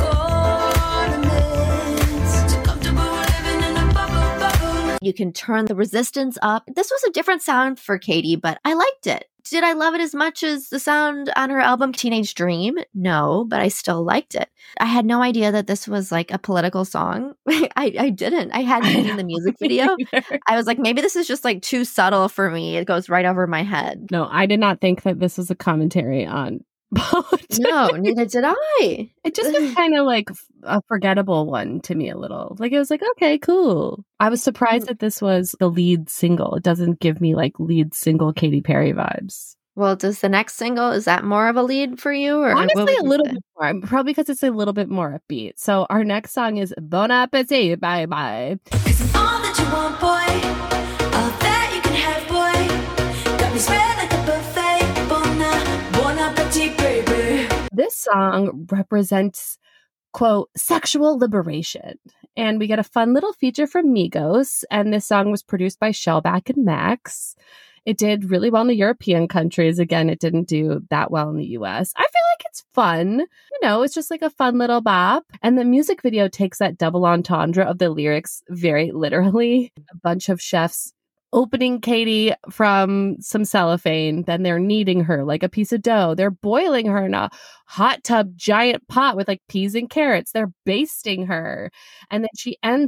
S3: ornaments. Too comfortable living in a bubble, bubble.
S2: You can turn the resistance up. This was a different sound for Katie, but I liked it. Did I love it as much as the sound on her album Teenage Dream? No, but I still liked it. I had no idea that this was like a political song. I, I didn't. I hadn't seen the music video. I was like, maybe this is just like too subtle for me. It goes right over my head.
S1: No, I did not think that this was a commentary on politics.
S2: No, neither did I.
S1: It just was kind of like a forgettable one to me a little. Like it was like, okay, cool. I was surprised that this was the lead single. It doesn't give me like lead single Katy Perry vibes.
S2: Well, does the next single, is that more of a lead for you? Or what
S1: Honestly,
S2: would
S1: a
S2: you
S1: little
S2: say?
S1: bit more. Probably because it's a little bit more upbeat. So our next song is Bon Appetit, bye bye.
S3: Cause I'm all that you want, boy. All that you can have, boy. Got me spread like a buffet. Bon, a- bon appetit, baby.
S1: This song represents, quote, sexual liberation. And we get a fun little feature from Migos. And this song was produced by Shellback and Max. It did really well in the European countries. Again, it didn't do that well in the U S. I feel like it's fun. You know, it's just like a fun little bop. And the music video takes that double entendre of the lyrics very literally. A bunch of chefs opening Katie from some cellophane, then they're kneading her like a piece of dough. They're boiling her in a hot tub giant pot with like peas and carrots. They're basting her. And then she ends up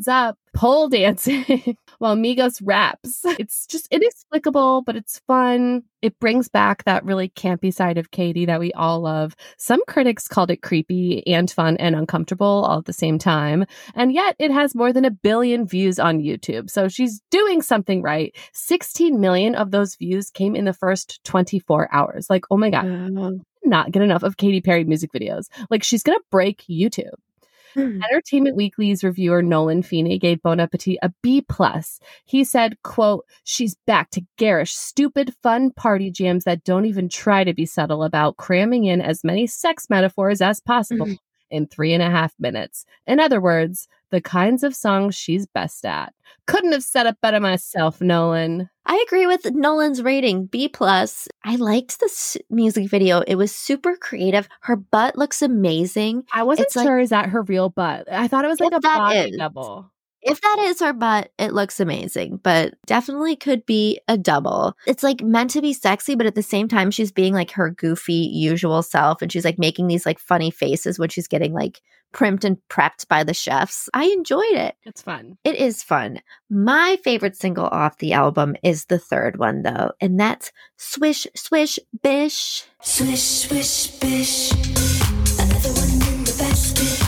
S1: pole dancing while Migos raps. It's just inexplicable, but it's fun. It brings back that really campy side of Katy that we all love. Some critics called it creepy and fun and uncomfortable all at the same time. And yet it has more than a billion views on YouTube. So she's doing something right. sixteen million of those views came in the first twenty-four hours. Like, oh my God,
S2: Oh.
S1: not get enough of Katy Perry music videos. Like, she's going to break YouTube.
S2: Hmm.
S1: Entertainment Weekly's reviewer Nolan Feeney gave Bon Appetit a B plus. He said, quote, "She's back to garish, stupid, fun party jams that don't even try to be subtle about cramming in as many sex metaphors as possible
S2: Mhm.
S1: in three and a half minutes. In other words, the kinds of songs she's best at." Couldn't have said it better myself, Nolan.
S2: I agree with Nolan's rating, B plus. I liked this music video. It was super creative. Her butt looks amazing.
S1: I wasn't
S2: It's like-
S1: sure is that her real butt. I thought it was like
S2: If
S1: a
S2: that
S1: body
S2: is-
S1: double.
S2: If that is her butt, it looks amazing, but definitely could be a double. It's like meant to be sexy, but at the same time, she's being like her goofy, usual self. And she's like making these like funny faces when she's getting like primed and prepped by the chefs. I enjoyed it.
S1: It's fun.
S2: It is fun. My favorite single off the album is the third one, though, and that's Swish, Swish, Bish.
S3: Swish, swish, bish. Another one in the basket.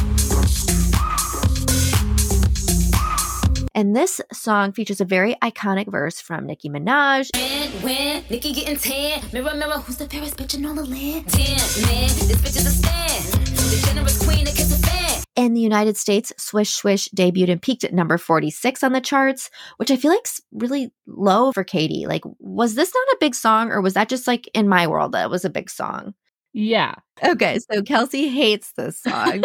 S2: And this song features a very iconic verse from Nicki Minaj.
S5: When, when, Nikki getting tan. Mirror, mirror, who's the fairest bitch in all the land? Ten, man, this bitch is a stand. The generous queen that gets a fan.
S2: In the United States, Swish Swish debuted and peaked at number forty-six on the charts, which I feel like's really low for Katy. Like, was this not a big song, or was that just like in my world that it was a big song?
S1: Yeah.
S2: Okay, so Kelsey hates this song.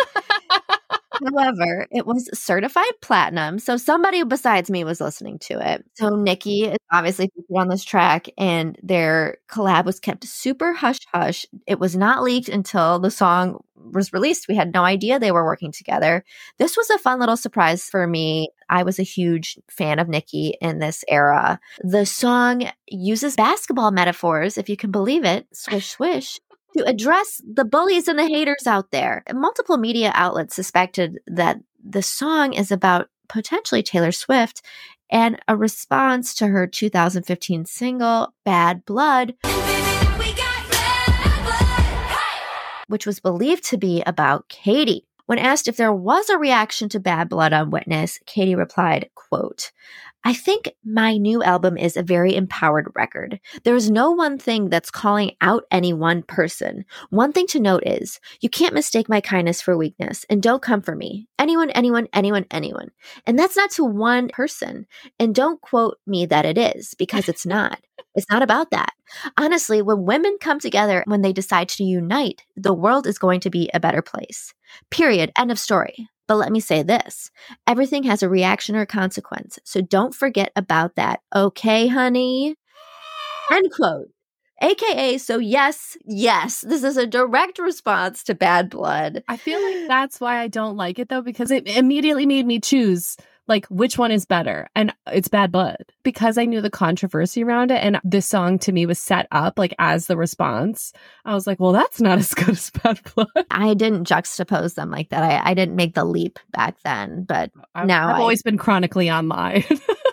S2: However, it was certified platinum, so somebody besides me was listening to it. So Nicki is obviously featured on this track, and their collab was kept super hush-hush. It was not leaked until the song was released. We had no idea they were working together. This was a fun little surprise for me. I was a huge fan of Nicki in this era. The song uses basketball metaphors, if you can believe it, swish, swish, to address the bullies and the haters out there. Multiple media outlets suspected that the song is about potentially Taylor Swift and a response to her two thousand fifteen single, Bad Blood,
S3: We got bad blood. Hey!
S2: which was believed to be about Katy. When asked if there was a reaction to Bad Blood on Witness, Katy replied, quote, "I think my new album is a very empowered record. There is no one thing that's calling out any one person. One thing to note is, you can't mistake my kindness for weakness, and don't come for me. Anyone, anyone, anyone, anyone. And that's not to one person. And don't quote me that it is, because it's not. It's not about that. Honestly, when women come together, when they decide to unite, the world is going to be a better place. Period. End of story. But let me say this. Everything has a reaction or consequence. So don't forget about that. Okay, honey?" End quote. A K A, so yes, yes, this is a direct response to Bad Blood.
S1: I feel like that's why I don't like it though, because it immediately made me choose like which one is better. And it's Bad Blood because I knew the controversy around it. And this song to me was set up like as the response. I was like, well, that's not as good as Bad Blood.
S2: I didn't juxtapose them like that. I, I didn't make the leap back then, but
S1: I've,
S2: now
S1: I've
S2: I-
S1: always been chronically online.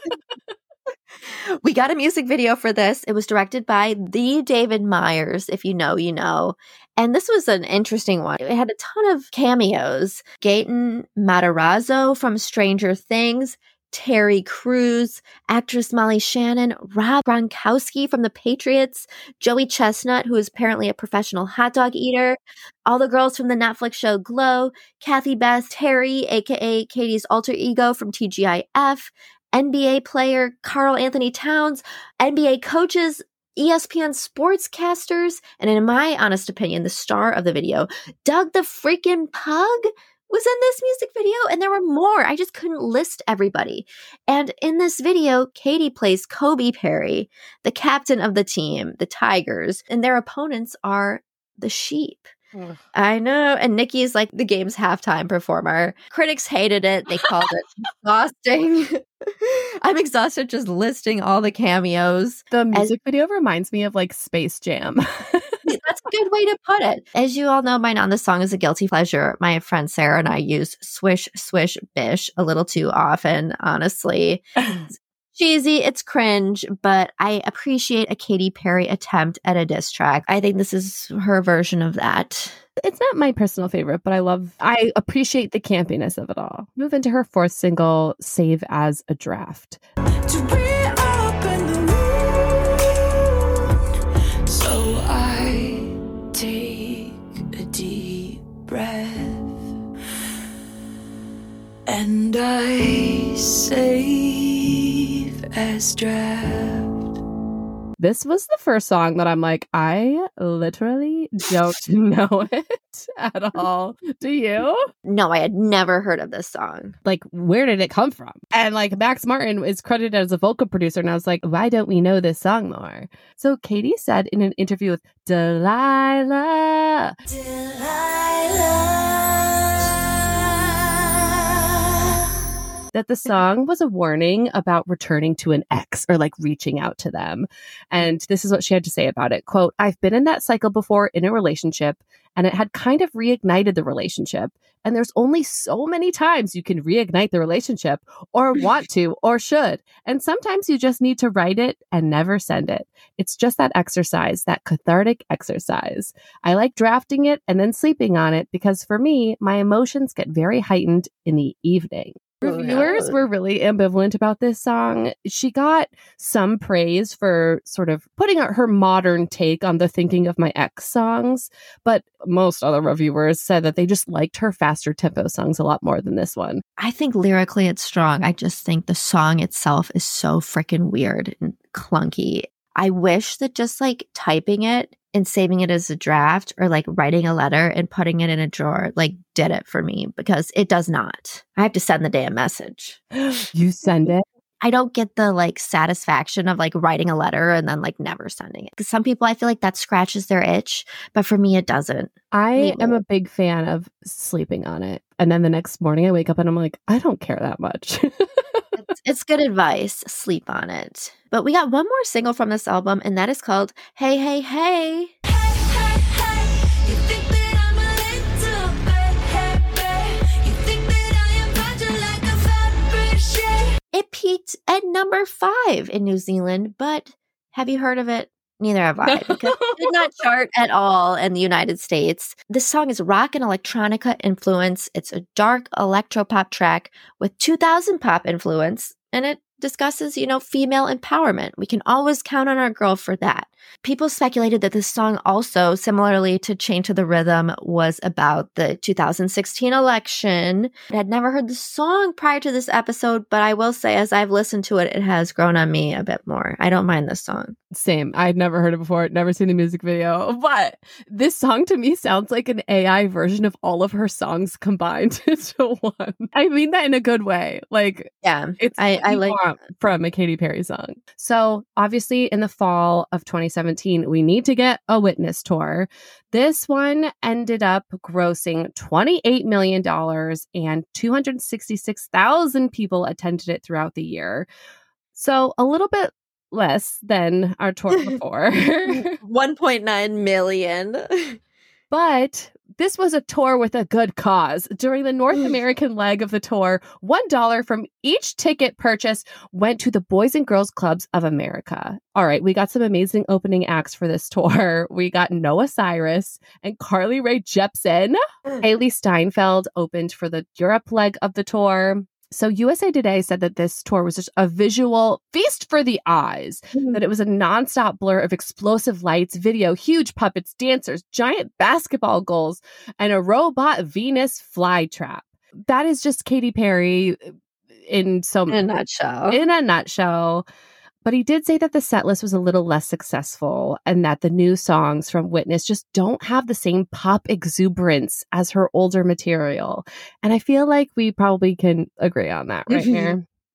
S2: we got a music video for this. It was directed by the David Myers. If you know, you know. And this was an interesting one. It had a ton of cameos. Gaten Matarazzo from Stranger Things, Terry Crews, actress Molly Shannon, Rob Gronkowski from The Patriots, Joey Chestnut, who is apparently a professional hot dog eater, all the girls from the Netflix show Glow, Kathy Beth Terry, aka Katy's alter ego from T G I F, N B A player Karl Anthony Towns, N B A coaches, E S P N sportscasters, and in my honest opinion, the star of the video, Doug the freaking Pug, was in this music video, and there were more. I just couldn't list everybody. And in this video, Katy plays Kobe Perry, the captain of the team, the Tigers, and their opponents are the Sheep.
S1: Ugh.
S2: I know. And Nicki is like the game's halftime performer. Critics hated it. They called it exhausting. I'm exhausted just listing all the cameos.
S1: The music video reminds me of like Space Jam.
S2: That's a good way to put it. As you all know by now, this song is a guilty pleasure. My friend Sarah and I use Swish, Swish, Bish a little too often, honestly. It's cheesy, it's cringe, but I appreciate a Katy Perry attempt at a diss track. I think this is her version of that.
S1: It's not my personal favorite, but I love, I appreciate the campiness of it all. Move into her fourth single, Save as a Draft.
S3: To reopen the wound. So I take a deep breath and I save as draft.
S1: This was the first song that I'm like, I literally don't know it at all. Do you?
S2: No, I had never heard of this song.
S1: Like, where did it come from? And like, Max Martin is credited as a vocal producer. And I was like, why don't we know this song more? So Katy said in an interview with Delilah, that the song was a warning about returning to an ex or like reaching out to them. And this is what she had to say about it. Quote, I've been in that cycle before in a relationship and it had kind of reignited the relationship. And there's only so many times you can reignite the relationship or want to or should. And sometimes you just need to write it and never send it. It's just that exercise, that cathartic exercise. I like drafting it and then sleeping on it because for me, my emotions get very heightened in the evening. Reviewers were really ambivalent about this song. She got some praise for sort of putting out her modern take on the Thinking of My Ex songs, but most other reviewers said that they just liked her faster tempo songs a lot more than this one.
S2: I think lyrically it's strong. I just think the song itself is so freaking weird and clunky. I wish that just like typing it and saving it as a draft or like writing a letter and putting it in a drawer like did it for me, because it does not. I have to send the damn message.
S1: You send it?
S2: I don't get the like satisfaction of like writing a letter and then like never sending it. Because some people, I feel like that scratches their itch, but for me, it doesn't.
S1: I
S2: Me
S1: am
S2: neither.
S1: a big fan of sleeping on it. And then the next morning I wake up and I'm like, I don't care that much.
S2: It's, it's good advice. Sleep on it. But we got one more single from this album, and that is called Hey, Hey, Hey.
S3: Hey, hey, hey, you think that I'm a little baby? You think that I am fragile like a Fabergé?
S2: It peaked at number five in New Zealand, but have you heard of it? Neither have I, because it did not chart at all in the United States. This song is rock and electronica influence. It's a dark electropop track with two thousand pop influence, and it discusses, you know, female empowerment. We can always count on our girl for that. People speculated that this song also, similarly to Chained to the Rhythm, was about the two thousand sixteen election. I had never heard the song prior to this episode, but I will say as I've listened to it, it has grown on me a bit more. I don't mind this song.
S1: Same. I'd never heard it before, never seen the music video. But this song to me sounds like an A I version of all of her songs combined into one. I mean that in a good way. Like,
S2: Yeah,
S1: it's
S2: I,
S1: what
S2: I
S1: you
S2: like
S1: want from a Katy Perry song. So obviously in the fall of twenty seventeen, we need to get a Witness tour. This one ended up grossing twenty-eight million dollars and two hundred sixty-six thousand people attended it throughout the year. So a little bit less than our tour before.
S2: one point nine million.
S1: But this was a tour with a good cause. During the North American leg of the tour, one dollar from each ticket purchase went to the Boys and Girls Clubs of America. All right, we got some amazing opening acts for this tour. We got Noah Cyrus and Carly Rae Jepsen. Haley Steinfeld opened for the Europe leg of the tour. So U S A Today said that this tour was just a visual feast for the eyes, that it was a nonstop blur of explosive lights, video, huge puppets, dancers, giant basketball goals, and a robot Venus flytrap. That is just Katy Perry in so
S2: In a nutshell.
S1: in a nutshell. But he did say that the set list was a little less successful and that the new songs from Witness just don't have the same pop exuberance as her older material. And I feel like we probably can agree on that right here.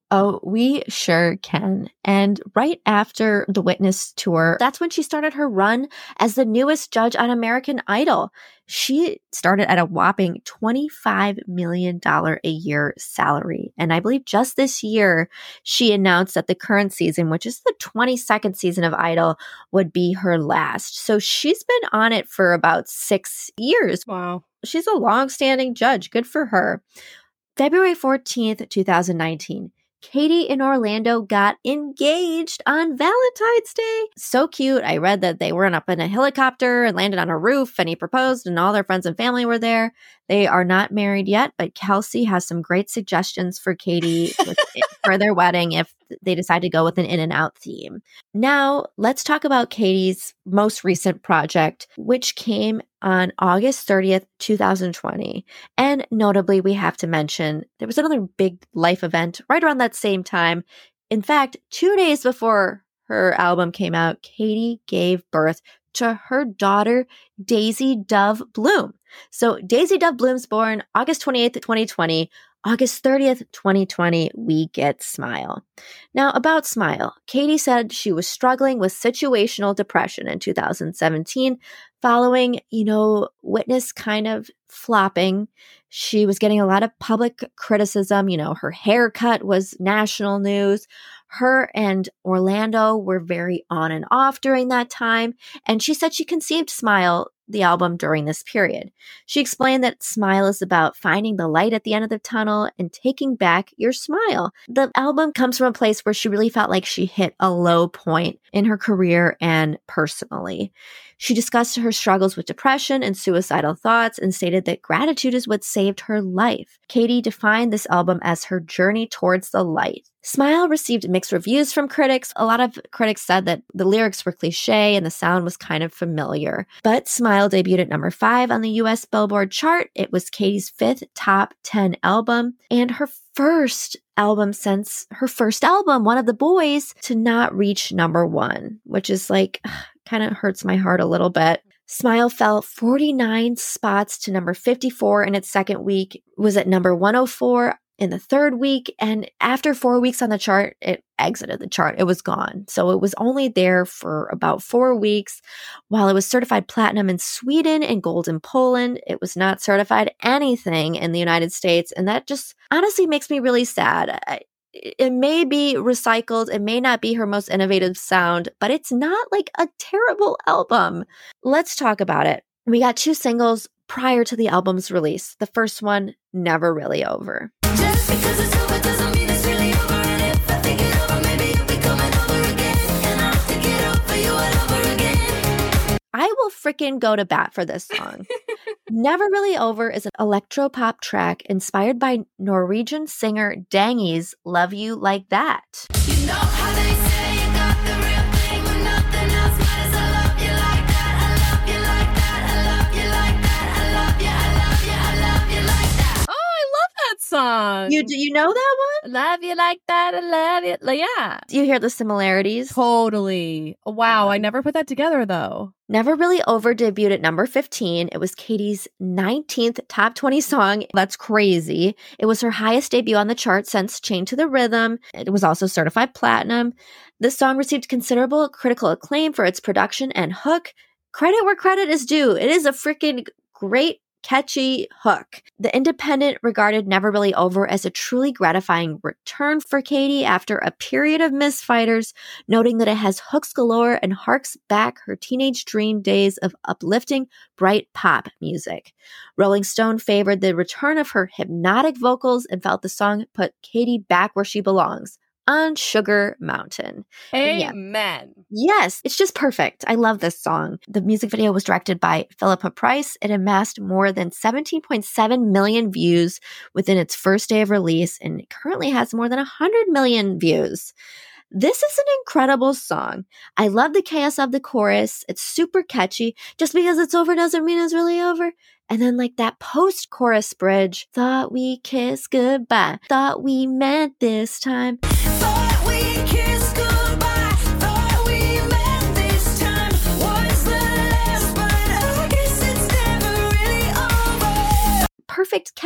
S2: Oh, we sure can. And right after the Witness tour, that's when she started her run as the newest judge on American Idol. She started at a whopping twenty-five million dollars a year salary. And I believe just this year, she announced that the current season, which is the twenty-second season of Idol, would be her last. So she's been on it for about six years.
S1: Wow.
S2: She's a long-standing judge. Good for her. February fourteenth, twenty nineteen. Katie and Orlando got engaged on Valentine's Day. So cute. I read that they went up in a helicopter and landed on a roof, and he proposed and all their friends and family were there. They are not married yet, but Kelsey has some great suggestions for Katie with, for their wedding if they decide to go with an In-N-Out theme. Now, let's talk about Katie's most recent project, which came on August thirtieth, twenty twenty. And notably, we have to mention there was another big life event right around that same time. In fact, two days before her album came out, Katie gave birth to her daughter, Daisy Dove Bloom. So Daisy Dove Bloom's born August twenty-eighth, twenty twenty. August thirtieth, twenty twenty, we get Smile. Now, about Smile, Katie said she was struggling with situational depression in two thousand seventeen following, you know, Witness kind of flopping. She was getting a lot of public criticism. You know, her haircut was national news. Her and Orlando were very on and off during that time. And she said she conceived Smile, the album, during this period. She explained that Smile is about finding the light at the end of the tunnel and taking back your smile. The album comes from a place where she really felt like she hit a low point in her career and personally. She discussed her struggles with depression and suicidal thoughts and stated that gratitude is what saved her life. Katie defined this album as her journey towards the light. Smile received mixed reviews from critics. A lot of critics said that the lyrics were cliche and the sound was kind of familiar. But Smile debuted at number five on the U S Billboard chart. It was Katie's fifth top ten album and her first album since her first album, One of the Boys, to not reach number one, which is like, kind of hurts my heart a little bit. Smile fell forty-nine spots to number fifty-four in its second week, was at number one oh four in the third week, and after four weeks on the chart, it exited the chart. It was gone. So it was only there for about four weeks. While it was certified platinum in Sweden and gold in Poland, it was not certified anything in the United States, and that just honestly makes me really sad. I, It may be recycled, it may not be her most innovative sound, but it's not like a terrible album. Let's talk about it. We got two singles prior to the album's release. The first one, Never Really Over.
S3: Just because it's over doesn't mean it's really over. And if I think it over, maybe you'll be coming over again. And I'll think it over you all over again.
S2: I will freaking go to bat for this song. Never Really Over is an electropop track inspired by Norwegian singer Dangy's Love You Like That.
S3: You know how they say you got the real thing when nothing else matters. I love you like that. I love you like that. I love you like that. I love you. I love you. I love you like that.
S1: Oh, I love that song.
S2: You do you know that one?
S1: Love you like that. I love it. Like, yeah.
S2: Do you hear the similarities?
S1: Totally. Wow. I never put that together though.
S2: Never Really Over debuted at number fifteen. It was Katie's nineteenth top twenty song. That's crazy. It was her highest debut on the chart since Chained to the Rhythm. It was also certified platinum. This song received considerable critical acclaim for its production and hook. Credit where credit is due. It is a freaking great, catchy hook. The Independent regarded Never Really Over as a truly gratifying return for Katie after a period of misfighters, noting that it has hooks galore and harks back her teenage dream days of uplifting, bright pop music. Rolling Stone favored the return of her hypnotic vocals and felt the song put Katie back where she belongs, on Sugar Mountain. Yeah.
S1: Amen.
S2: Yes, it's just perfect. I love this song. The music video was directed by Philippa Price. It amassed more than seventeen point seven million views within its first day of release, and it currently has more than one hundred million views. This is an incredible song. I love the chaos of the chorus. It's super catchy. Just because it's over doesn't mean it's really over. And then like that post-chorus bridge, thought we kissed goodbye, thought we met this time.
S3: Thought we kissed goodbye. Thought we met this time. Was the last, but I guess it's never really over.
S2: Perfect,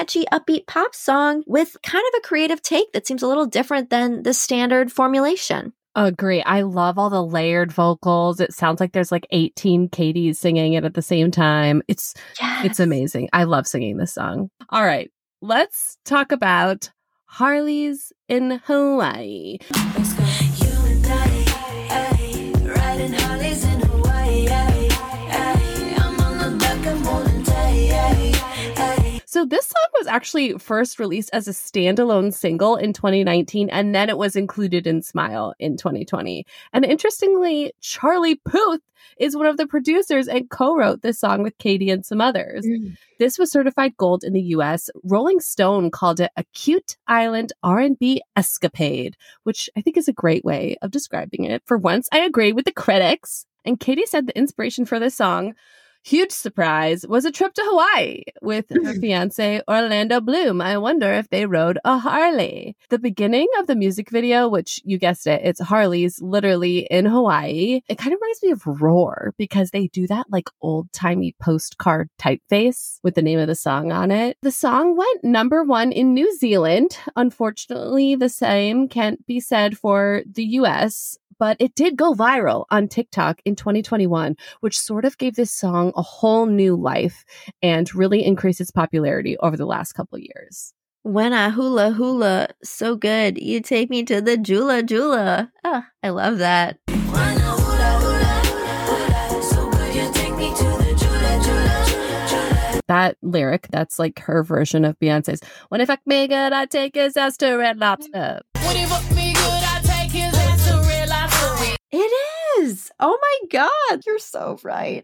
S2: catchy, upbeat pop song with kind of a creative take that seems a little different than the standard formulation.
S1: Agree. I love all the layered vocals. It sounds like there's like eighteen Katie's singing it at the same time. It's
S2: Yes.
S1: it's amazing. I love singing this song. All right, let's talk about Harley's in Hawaii.
S3: You and I, ay, riding Harleys in Hawaii, ay, ay. I'm on the deck, I'm holding tight, ay, ay.
S1: So this song was actually first released as a standalone single in twenty nineteen, and then it was included in Smile in twenty twenty. And interestingly, Charlie Puth is one of the producers and co-wrote this song with Katie and some others.
S2: Mm.
S1: This was certified gold in the U S. Rolling Stone called it a cute island R and B escapade, which I think is a great way of describing it. For once, I agree with the critics. And Katie said the inspiration for this song, huge surprise, was a trip to Hawaii with her fiance Orlando Bloom. I wonder if they rode a Harley. The beginning of the music video, which you guessed it, it's Harley's literally in Hawaii. It kind of reminds me of Roar because they do that like old timey postcard typeface with the name of the song on it. The song went number one in New Zealand. Unfortunately, the same can't be said for the U S, but it did go viral on TikTok in twenty twenty-one, which sort of gave this song a whole new life and really increased its popularity over the last couple of years.
S2: When I hula hula, so good. You take me to the Jula Jula. Ah, I love that.
S3: Wanna hula, hula, hula, hula. So good, you take me to the Jula, Jula, Jula.
S1: That lyric, that's like her version of Beyonce's, when he fuck me good, I take his ass to Red Lobster.
S3: When he fuck me good, I take his ass to Red Lobster.
S2: It is. Oh my God. You're so right.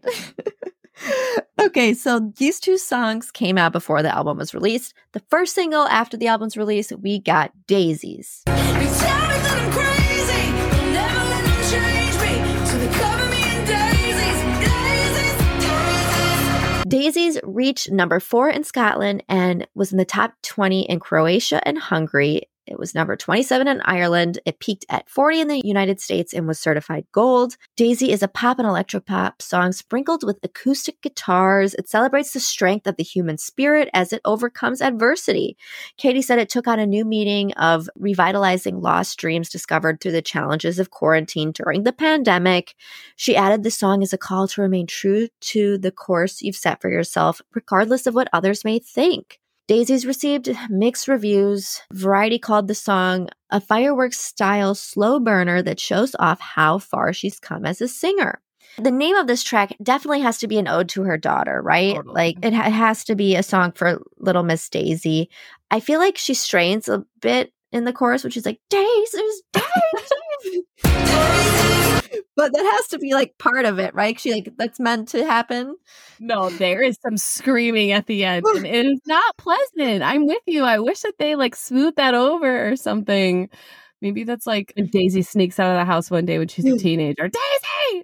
S2: Okay, so these two songs came out before the album was released. The first single after the album's release, we got Daisies.
S3: They tell me that I'm crazy, they'll never let them change me. So they cover me in daisies, daisies, daisies.
S2: Daisies reached number four in Scotland and was in the top twenty in Croatia and Hungary. It was number twenty-seven in Ireland. It peaked at forty in the United States and was certified gold. Daisy is a pop and electropop song sprinkled with acoustic guitars. It celebrates the strength of the human spirit as it overcomes adversity. Katie said it took on a new meaning of revitalizing lost dreams discovered through the challenges of quarantine during the pandemic. She added the song as a call to remain true to the course you've set for yourself, regardless of what others may think. Daisies received mixed reviews. Variety called the song a fireworks-style slow burner that shows off how far she's come as a singer. The name of this track definitely has to be an ode to her daughter, right?
S1: Totally.
S2: Like, it, ha- it has to be a song for little Miss Daisy. I feel like she strains a bit in the chorus, which is like, Daisies, Daisies. But that has to be like part of it, right? She like that's meant to happen.
S1: No, there is some screaming at the end, and it is not pleasant. I'm with you. I wish that they like smooth that over or something. Maybe that's like when Daisy sneaks out of the house one day when she's a teenager. Daisy!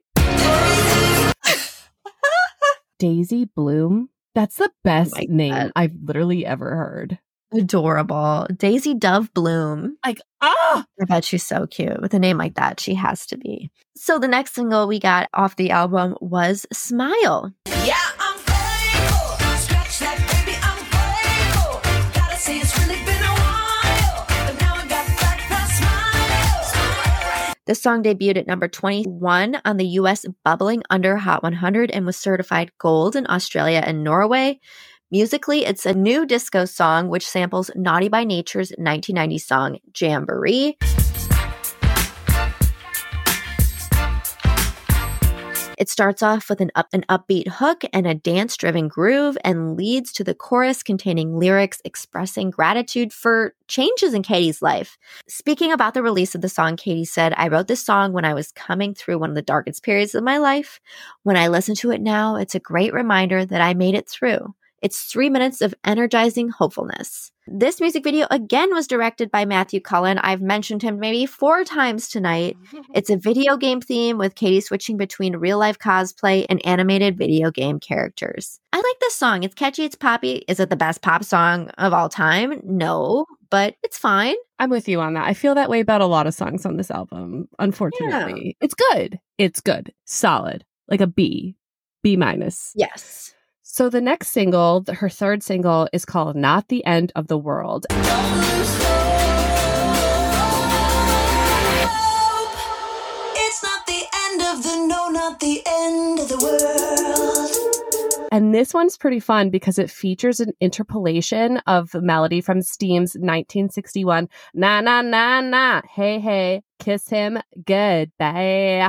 S1: Daisy Bloom? That's the best
S2: my
S1: name
S2: God.
S1: I've literally ever heard.
S2: Adorable. Daisy Dove Bloom.
S1: Like, ah!
S2: I bet she's so cute. With a name like that, she has to be. So the next single we got off the album was Smile.
S3: Yeah, I'm grateful. Scratch that, baby, I'm grateful. Gotta say it's really been a while, but now I got back that smile.
S2: The song debuted at number twenty-one on the U S Bubbling Under Hot one hundred and was certified gold in Australia and Norway. Musically, it's a new disco song which samples Naughty by Nature's nineteen ninety song Jamboree. It starts off with an up an upbeat hook and a dance-driven groove and leads to the chorus containing lyrics expressing gratitude for changes in Katie's life. Speaking about the release of the song, Katie said, I wrote this song when I was coming through one of the darkest periods of my life. When I listen to it now, it's a great reminder that I made it through. It's three minutes of energizing hopefulness. This music video again was directed by Matthew Cullen. I've mentioned him maybe four times tonight. It's a video game theme with Katie switching between real life cosplay and animated video game characters. I like this song. It's catchy, it's poppy. Is it the best pop song of all time? No, but it's fine.
S1: I'm with you on that. I feel that way about a lot of songs on this album, unfortunately. It's good. It's good. Solid. Like a B. B minus.
S2: Yes.
S1: So the next single, th- her third single, is called Not the End of the World.
S3: It's not the end of the no, not the end of the world.
S1: And this one's pretty fun because it features an interpolation of the melody from Steam's nineteen sixty-one Na Na Na Na, Hey Hey, Kiss Him Goodbye.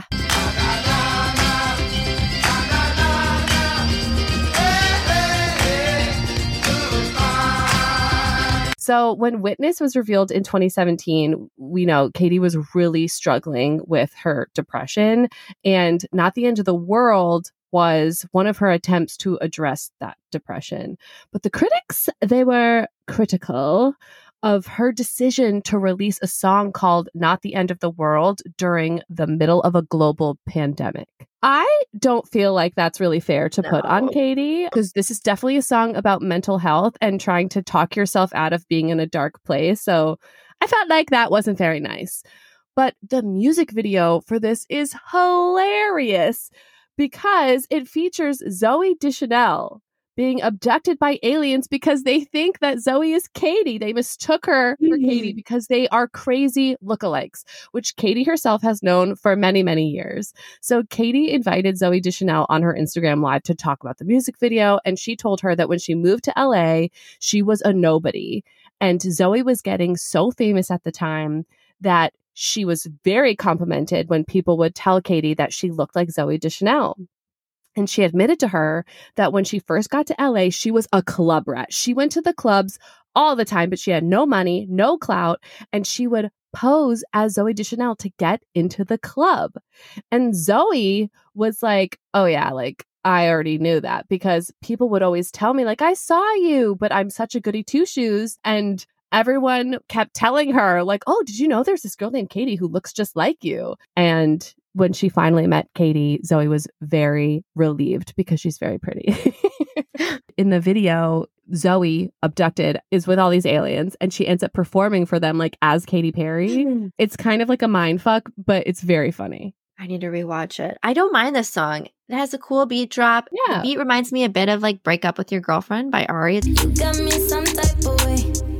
S1: So when Witness was revealed in twenty seventeen, we know Katy was really struggling with her depression, and Not the End of the World was one of her attempts to address that depression. But the critics, they were critical of her decision to release a song called Not the End of the World during the middle of a global pandemic. I don't feel like that's really fair to put on
S2: No.
S1: Katy, because this is definitely a song about mental health and trying to talk yourself out of being in a dark place. So I felt like that wasn't very nice. But the music video for this is hilarious because it features Zooey Deschanel being abducted by aliens because they think that Zoe is Katy. They mistook her for Katy because they are crazy lookalikes, which Katy herself has known for many, many years. So Katy invited Zooey Deschanel on her Instagram Live to talk about the music video, and she told her that when she moved to L A, she was a nobody. And Zoe was getting so famous at the time that she was very complimented when people would tell Katy that she looked like Zooey Deschanel. And she admitted to her that when she first got to L A, she was a club rat. She went to the clubs all the time, but she had no money, no clout, and she would pose as Zooey Deschanel to get into the club. And Zoe was like, oh yeah, like I already knew that because people would always tell me like, I saw you, but I'm such a goody two-shoes. And everyone kept telling her like, oh, did you know there's this girl named Katy who looks just like you? And when she finally met Katy, Zoe was very relieved because she's very pretty. In the video, Zoe, abducted, is with all these aliens and she ends up performing for them like as Katy Perry. It's kind of like a mind fuck, but it's very funny.
S2: I need to rewatch it. I don't mind this song. It has a cool beat drop.
S1: Yeah.
S2: The beat reminds me a bit of like Break Up With Your Girlfriend by Ari. It's-
S5: You got me some type of way.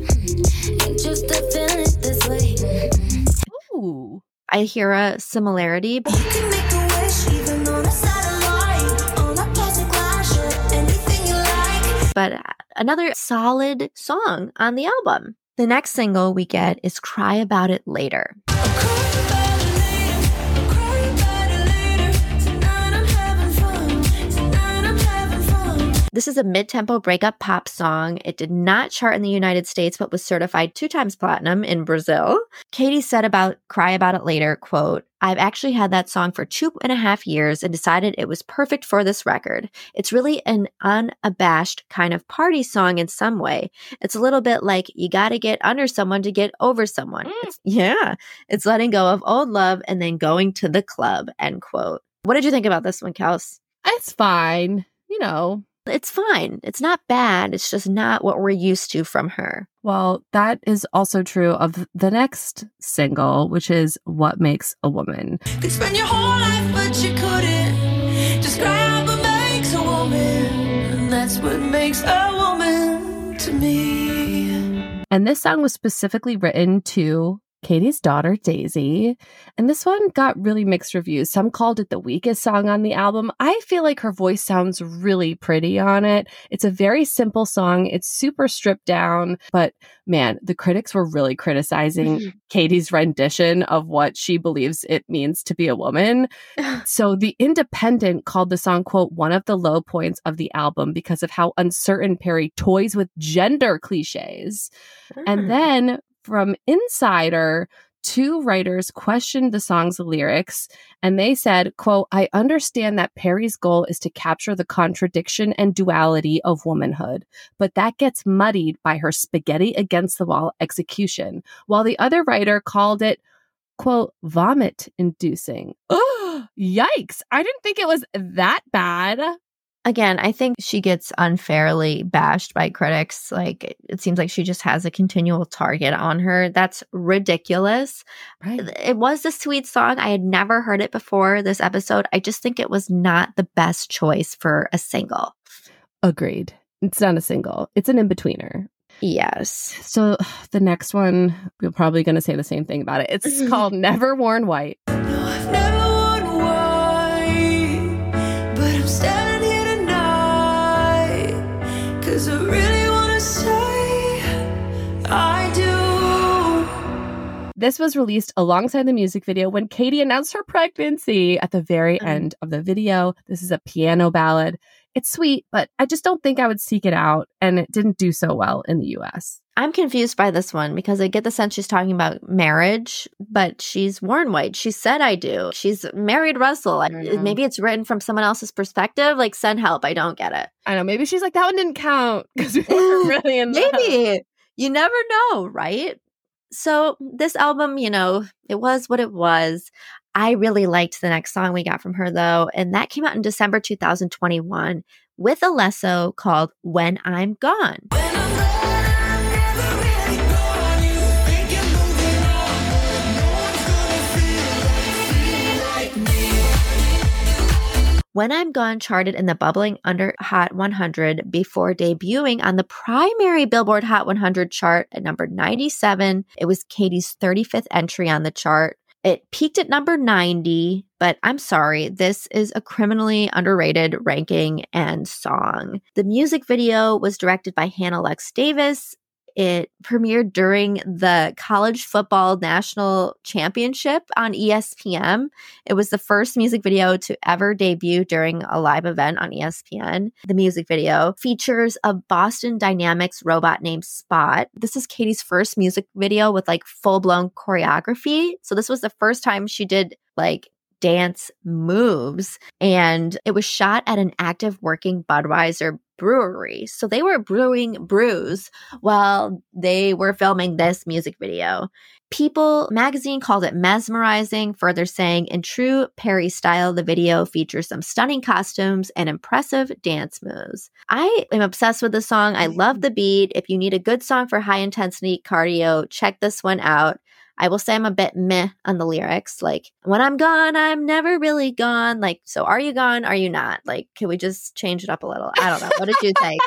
S5: Ain't just to feel it this way.
S1: Ooh.
S2: I hear a similarity.
S3: You can make a wish even on a satellite, on a plastic glass, yeah, anything you like.
S2: But another solid song on the album. The next single we get is Cry About It Later.
S3: Cry about it later, cry about it later. Tonight I'm having fun, tonight I'm having fun.
S2: This is a mid-tempo breakup pop song. It did not chart in the United States, but was certified two times platinum in Brazil. Katy said about Cry About It Later, quote, I've actually had that song for two and a half years and decided it was perfect for this record. It's really an unabashed kind of party song in some way. It's a little bit like you got to get under someone to get over someone.
S1: Mm.
S2: It's, yeah, it's letting go of old love and then going to the club, end quote. What did you think about this one, Kels?
S1: It's fine. You know,
S2: It's fine. It's not bad. It's just not what we're used to from her.
S1: well, that is also true of the next single, which is What Makes a Woman.
S3: Could spend your whole life, but you couldn't. Describe what makes a woman. That's what makes a woman to me.
S1: And this song was specifically written to Katy's daughter, Daisy. And this one got really mixed reviews. Some called it the weakest song on the album. I feel like her voice sounds really pretty on it. It's a very simple song. It's super stripped down. But man, the critics were really criticizing Katy's rendition of what she believes it means to be a woman. So The Independent called the song, quote, one of the low points of the album because of how uncertain Perry toys with gender cliches. And then from Insider, two writers questioned the song's lyrics, and they said, quote, I understand that Perry's goal is to capture the contradiction and duality of womanhood, but that gets muddied by her spaghetti against the wall execution, while the other writer called it, quote, vomit inducing. Oh, yikes. I didn't think it was that bad.
S2: Again, I think she gets unfairly bashed by critics. Like, it- it seems like she just has a continual target on her. That's ridiculous.
S1: Right.
S2: It was a sweet song. I had never heard it before this episode. I just think it was not the best choice for a single.
S1: Agreed. It's not a single. It's an in-betweener.
S2: Yes.
S1: So the next one, we're probably going to say the same thing about it. It's called Never Worn White.
S3: I've never worn white, but I'm standing here tonight, 'cause I really wanna say I do.
S1: This was released alongside the music video when Katy announced her pregnancy at the very
S2: Mm.
S1: end of the video. This is a piano ballad. It's sweet, but I just don't think I would seek it out, and it didn't do so well in the U S.
S2: I'm confused by this one because I get the sense she's talking about marriage, but she's worn white. She said I do. She's married Russell. I-
S1: know.
S2: Maybe it's written from someone else's perspective. Like, send help. I don't get it.
S1: I know, maybe she's like, that one didn't count because we were really in love.
S2: Maybe. You never know, right? So this album, you know, it was what it was. I really liked the next song we got from her, though, and that came out in December two thousand twenty-one with Alesso called When I'm Gone.
S3: When I'm gone, I'm never really gone. You think you're moving on, no one's gonna feel like, feel like me.
S2: When I'm Gone charted in the bubbling under Hot one hundred before debuting on the primary Billboard Hot one hundred chart at number ninety-seven. It was Katy's thirty-fifth entry on the chart. It peaked at number ninety, but I'm sorry, this is a criminally underrated ranking and song. The music video was directed by Hannah Lex Davis. It premiered during the College Football National Championship on E S P N. It was the first music video to ever debut during a live event on E S P N. The music video features a Boston Dynamics robot named Spot. This is Katy's first music video with like full-blown choreography. So this was the first time she did like dance moves, and it was shot at an active working Budweiser brewery. So they were brewing brews while they were filming this music video. People magazine called it mesmerizing, further saying, in true Perry style, the video features some stunning costumes and impressive dance moves. I am obsessed with the song. I love the beat. If you need a good song for high intensity cardio, check this one out. I will say I'm a bit meh on the lyrics. Like, when I'm gone, I'm never really gone. Like, so are you gone? Are you not? Like, can we just change it up a little? I don't know. What did you think?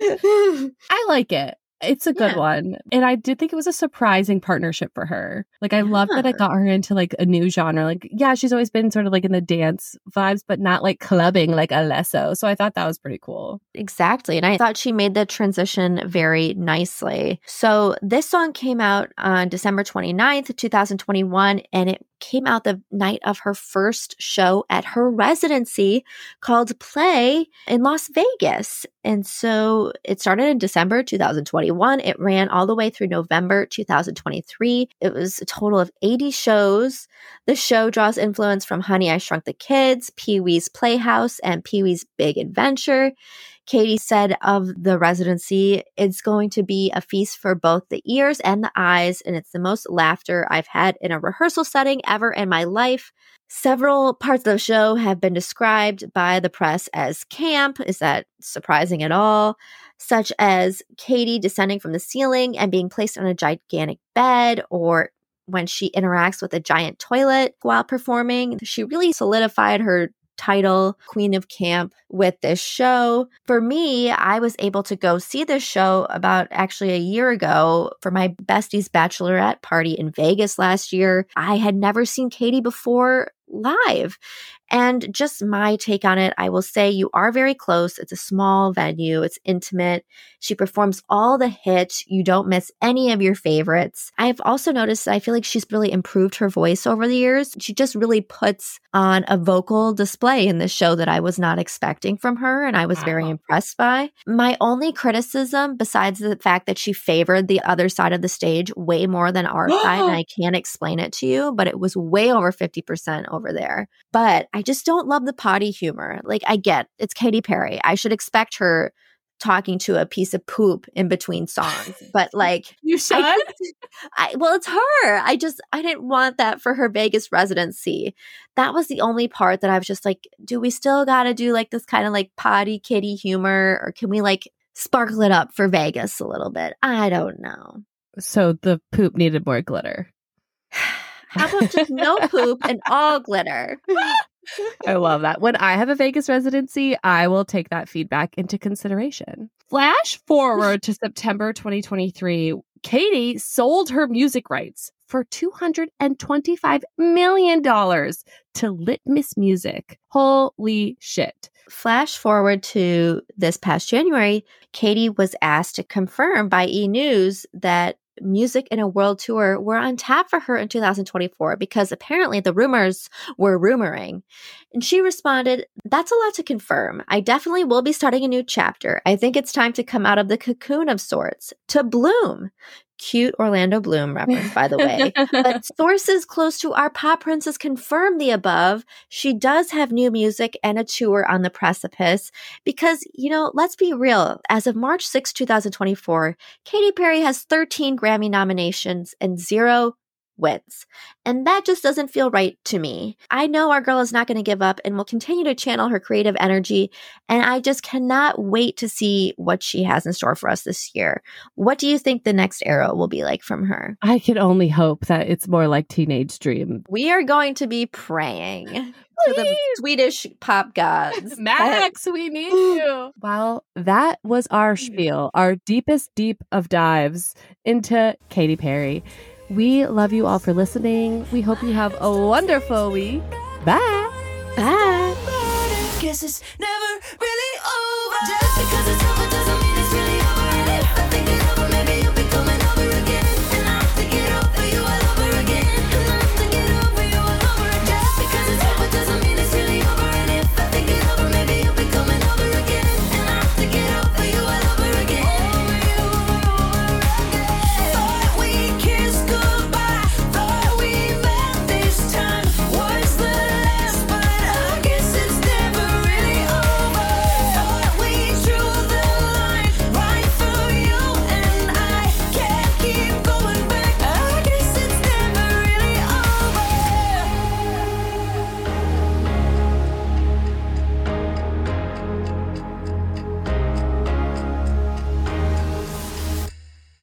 S1: I like it. It's a good
S2: Yeah.
S1: one. And I did think it was a surprising partnership for her. Like, I love that
S2: Yeah.
S1: it got her into like a new genre. Like, yeah, she's always been sort of like in the dance vibes, but not like clubbing like Alesso. So I thought that was pretty cool.
S2: Exactly. And I thought she made the transition very nicely. So this song came out on December twenty-ninth, twenty twenty-one, and it came out the night of her first show at her residency called Play in Las Vegas. And so it started in December two thousand twenty-one. It ran all the way through November two thousand twenty-three. It was a total of eighty shows. The show draws influence from Honey, I Shrunk the Kids, Pee-wee's Playhouse, and Pee-wee's Big Adventure. Katy said of the residency, it's going to be a feast for both the ears and the eyes, and it's the most laughter I've had in a rehearsal setting ever in my life. Several parts of the show have been described by the press as camp. Is that surprising at all? Such as Katy descending from the ceiling and being placed on a gigantic bed, or when she interacts with a giant toilet while performing. She really solidified her title, Queen of Camp, with this show. For me, I was able to go see this show about actually a year ago for my bestie's bachelorette party in Vegas last year. I had never seen Katy before live. And just my take on it, I will say you are very close. It's a small venue. It's intimate. She performs all the hits. You don't miss any of your favorites. I've also noticed that I feel like she's really improved her voice over the years. She just really puts on a vocal display in this show that I was not expecting from her, and I was very
S1: Wow.
S2: impressed by. My only criticism, besides the fact that she favored the other side of the stage way more than our side, and I can't explain it to you, but it was way over fifty percent over there. But I just don't love the potty humor. Like, I get it's Katy Perry. I should expect her talking to a piece of poop in between songs. But like,
S1: You should?
S2: I, I well, it's her. I just I didn't want that for her Vegas residency. That was the only part that I was just like, do we still got to do like this kind of like potty kitty humor, or can we like sparkle it up for Vegas a little bit? I don't know.
S1: So the poop needed more glitter.
S2: How about just no poop and all glitter?
S1: I love that. When I have a Vegas residency, I will take that feedback into consideration. Flash forward to September twenty twenty-three. Katy sold her music rights for two hundred twenty-five million dollars to Litmus Music. Holy shit.
S2: Flash forward to this past January, Katy was asked to confirm by E! News that music and a world tour were on tap for her in two thousand twenty-four because apparently the rumors were rumoring. And she responded, "That's a lot to confirm. I definitely will be starting a new chapter. I think it's time to come out of the cocoon of sorts, to bloom." Cute Orlando Bloom reference, by the way. But sources close to our pop princess confirmed the above. She does have new music and a tour on the precipice because, you know, let's be real. As of March sixth, twenty twenty-four, Katy Perry has thirteen Grammy nominations and zero wins. And that just doesn't feel right to me. I know our girl is not going to give up and will continue to channel her creative energy. And I just cannot wait to see what she has in store for us this year. What do you think the next era will be like from her?
S1: I can only hope that it's more like Teenage Dream.
S2: We are going to be praying to the
S1: Please.
S2: Swedish pop gods.
S1: Max, we need you. Well, that was our spiel, our deepest deep of dives into Katy Perry. We love you all for listening. We hope you have a wonderful week. Bye.
S2: Bye.
S3: Guess it's never really over. Just because it's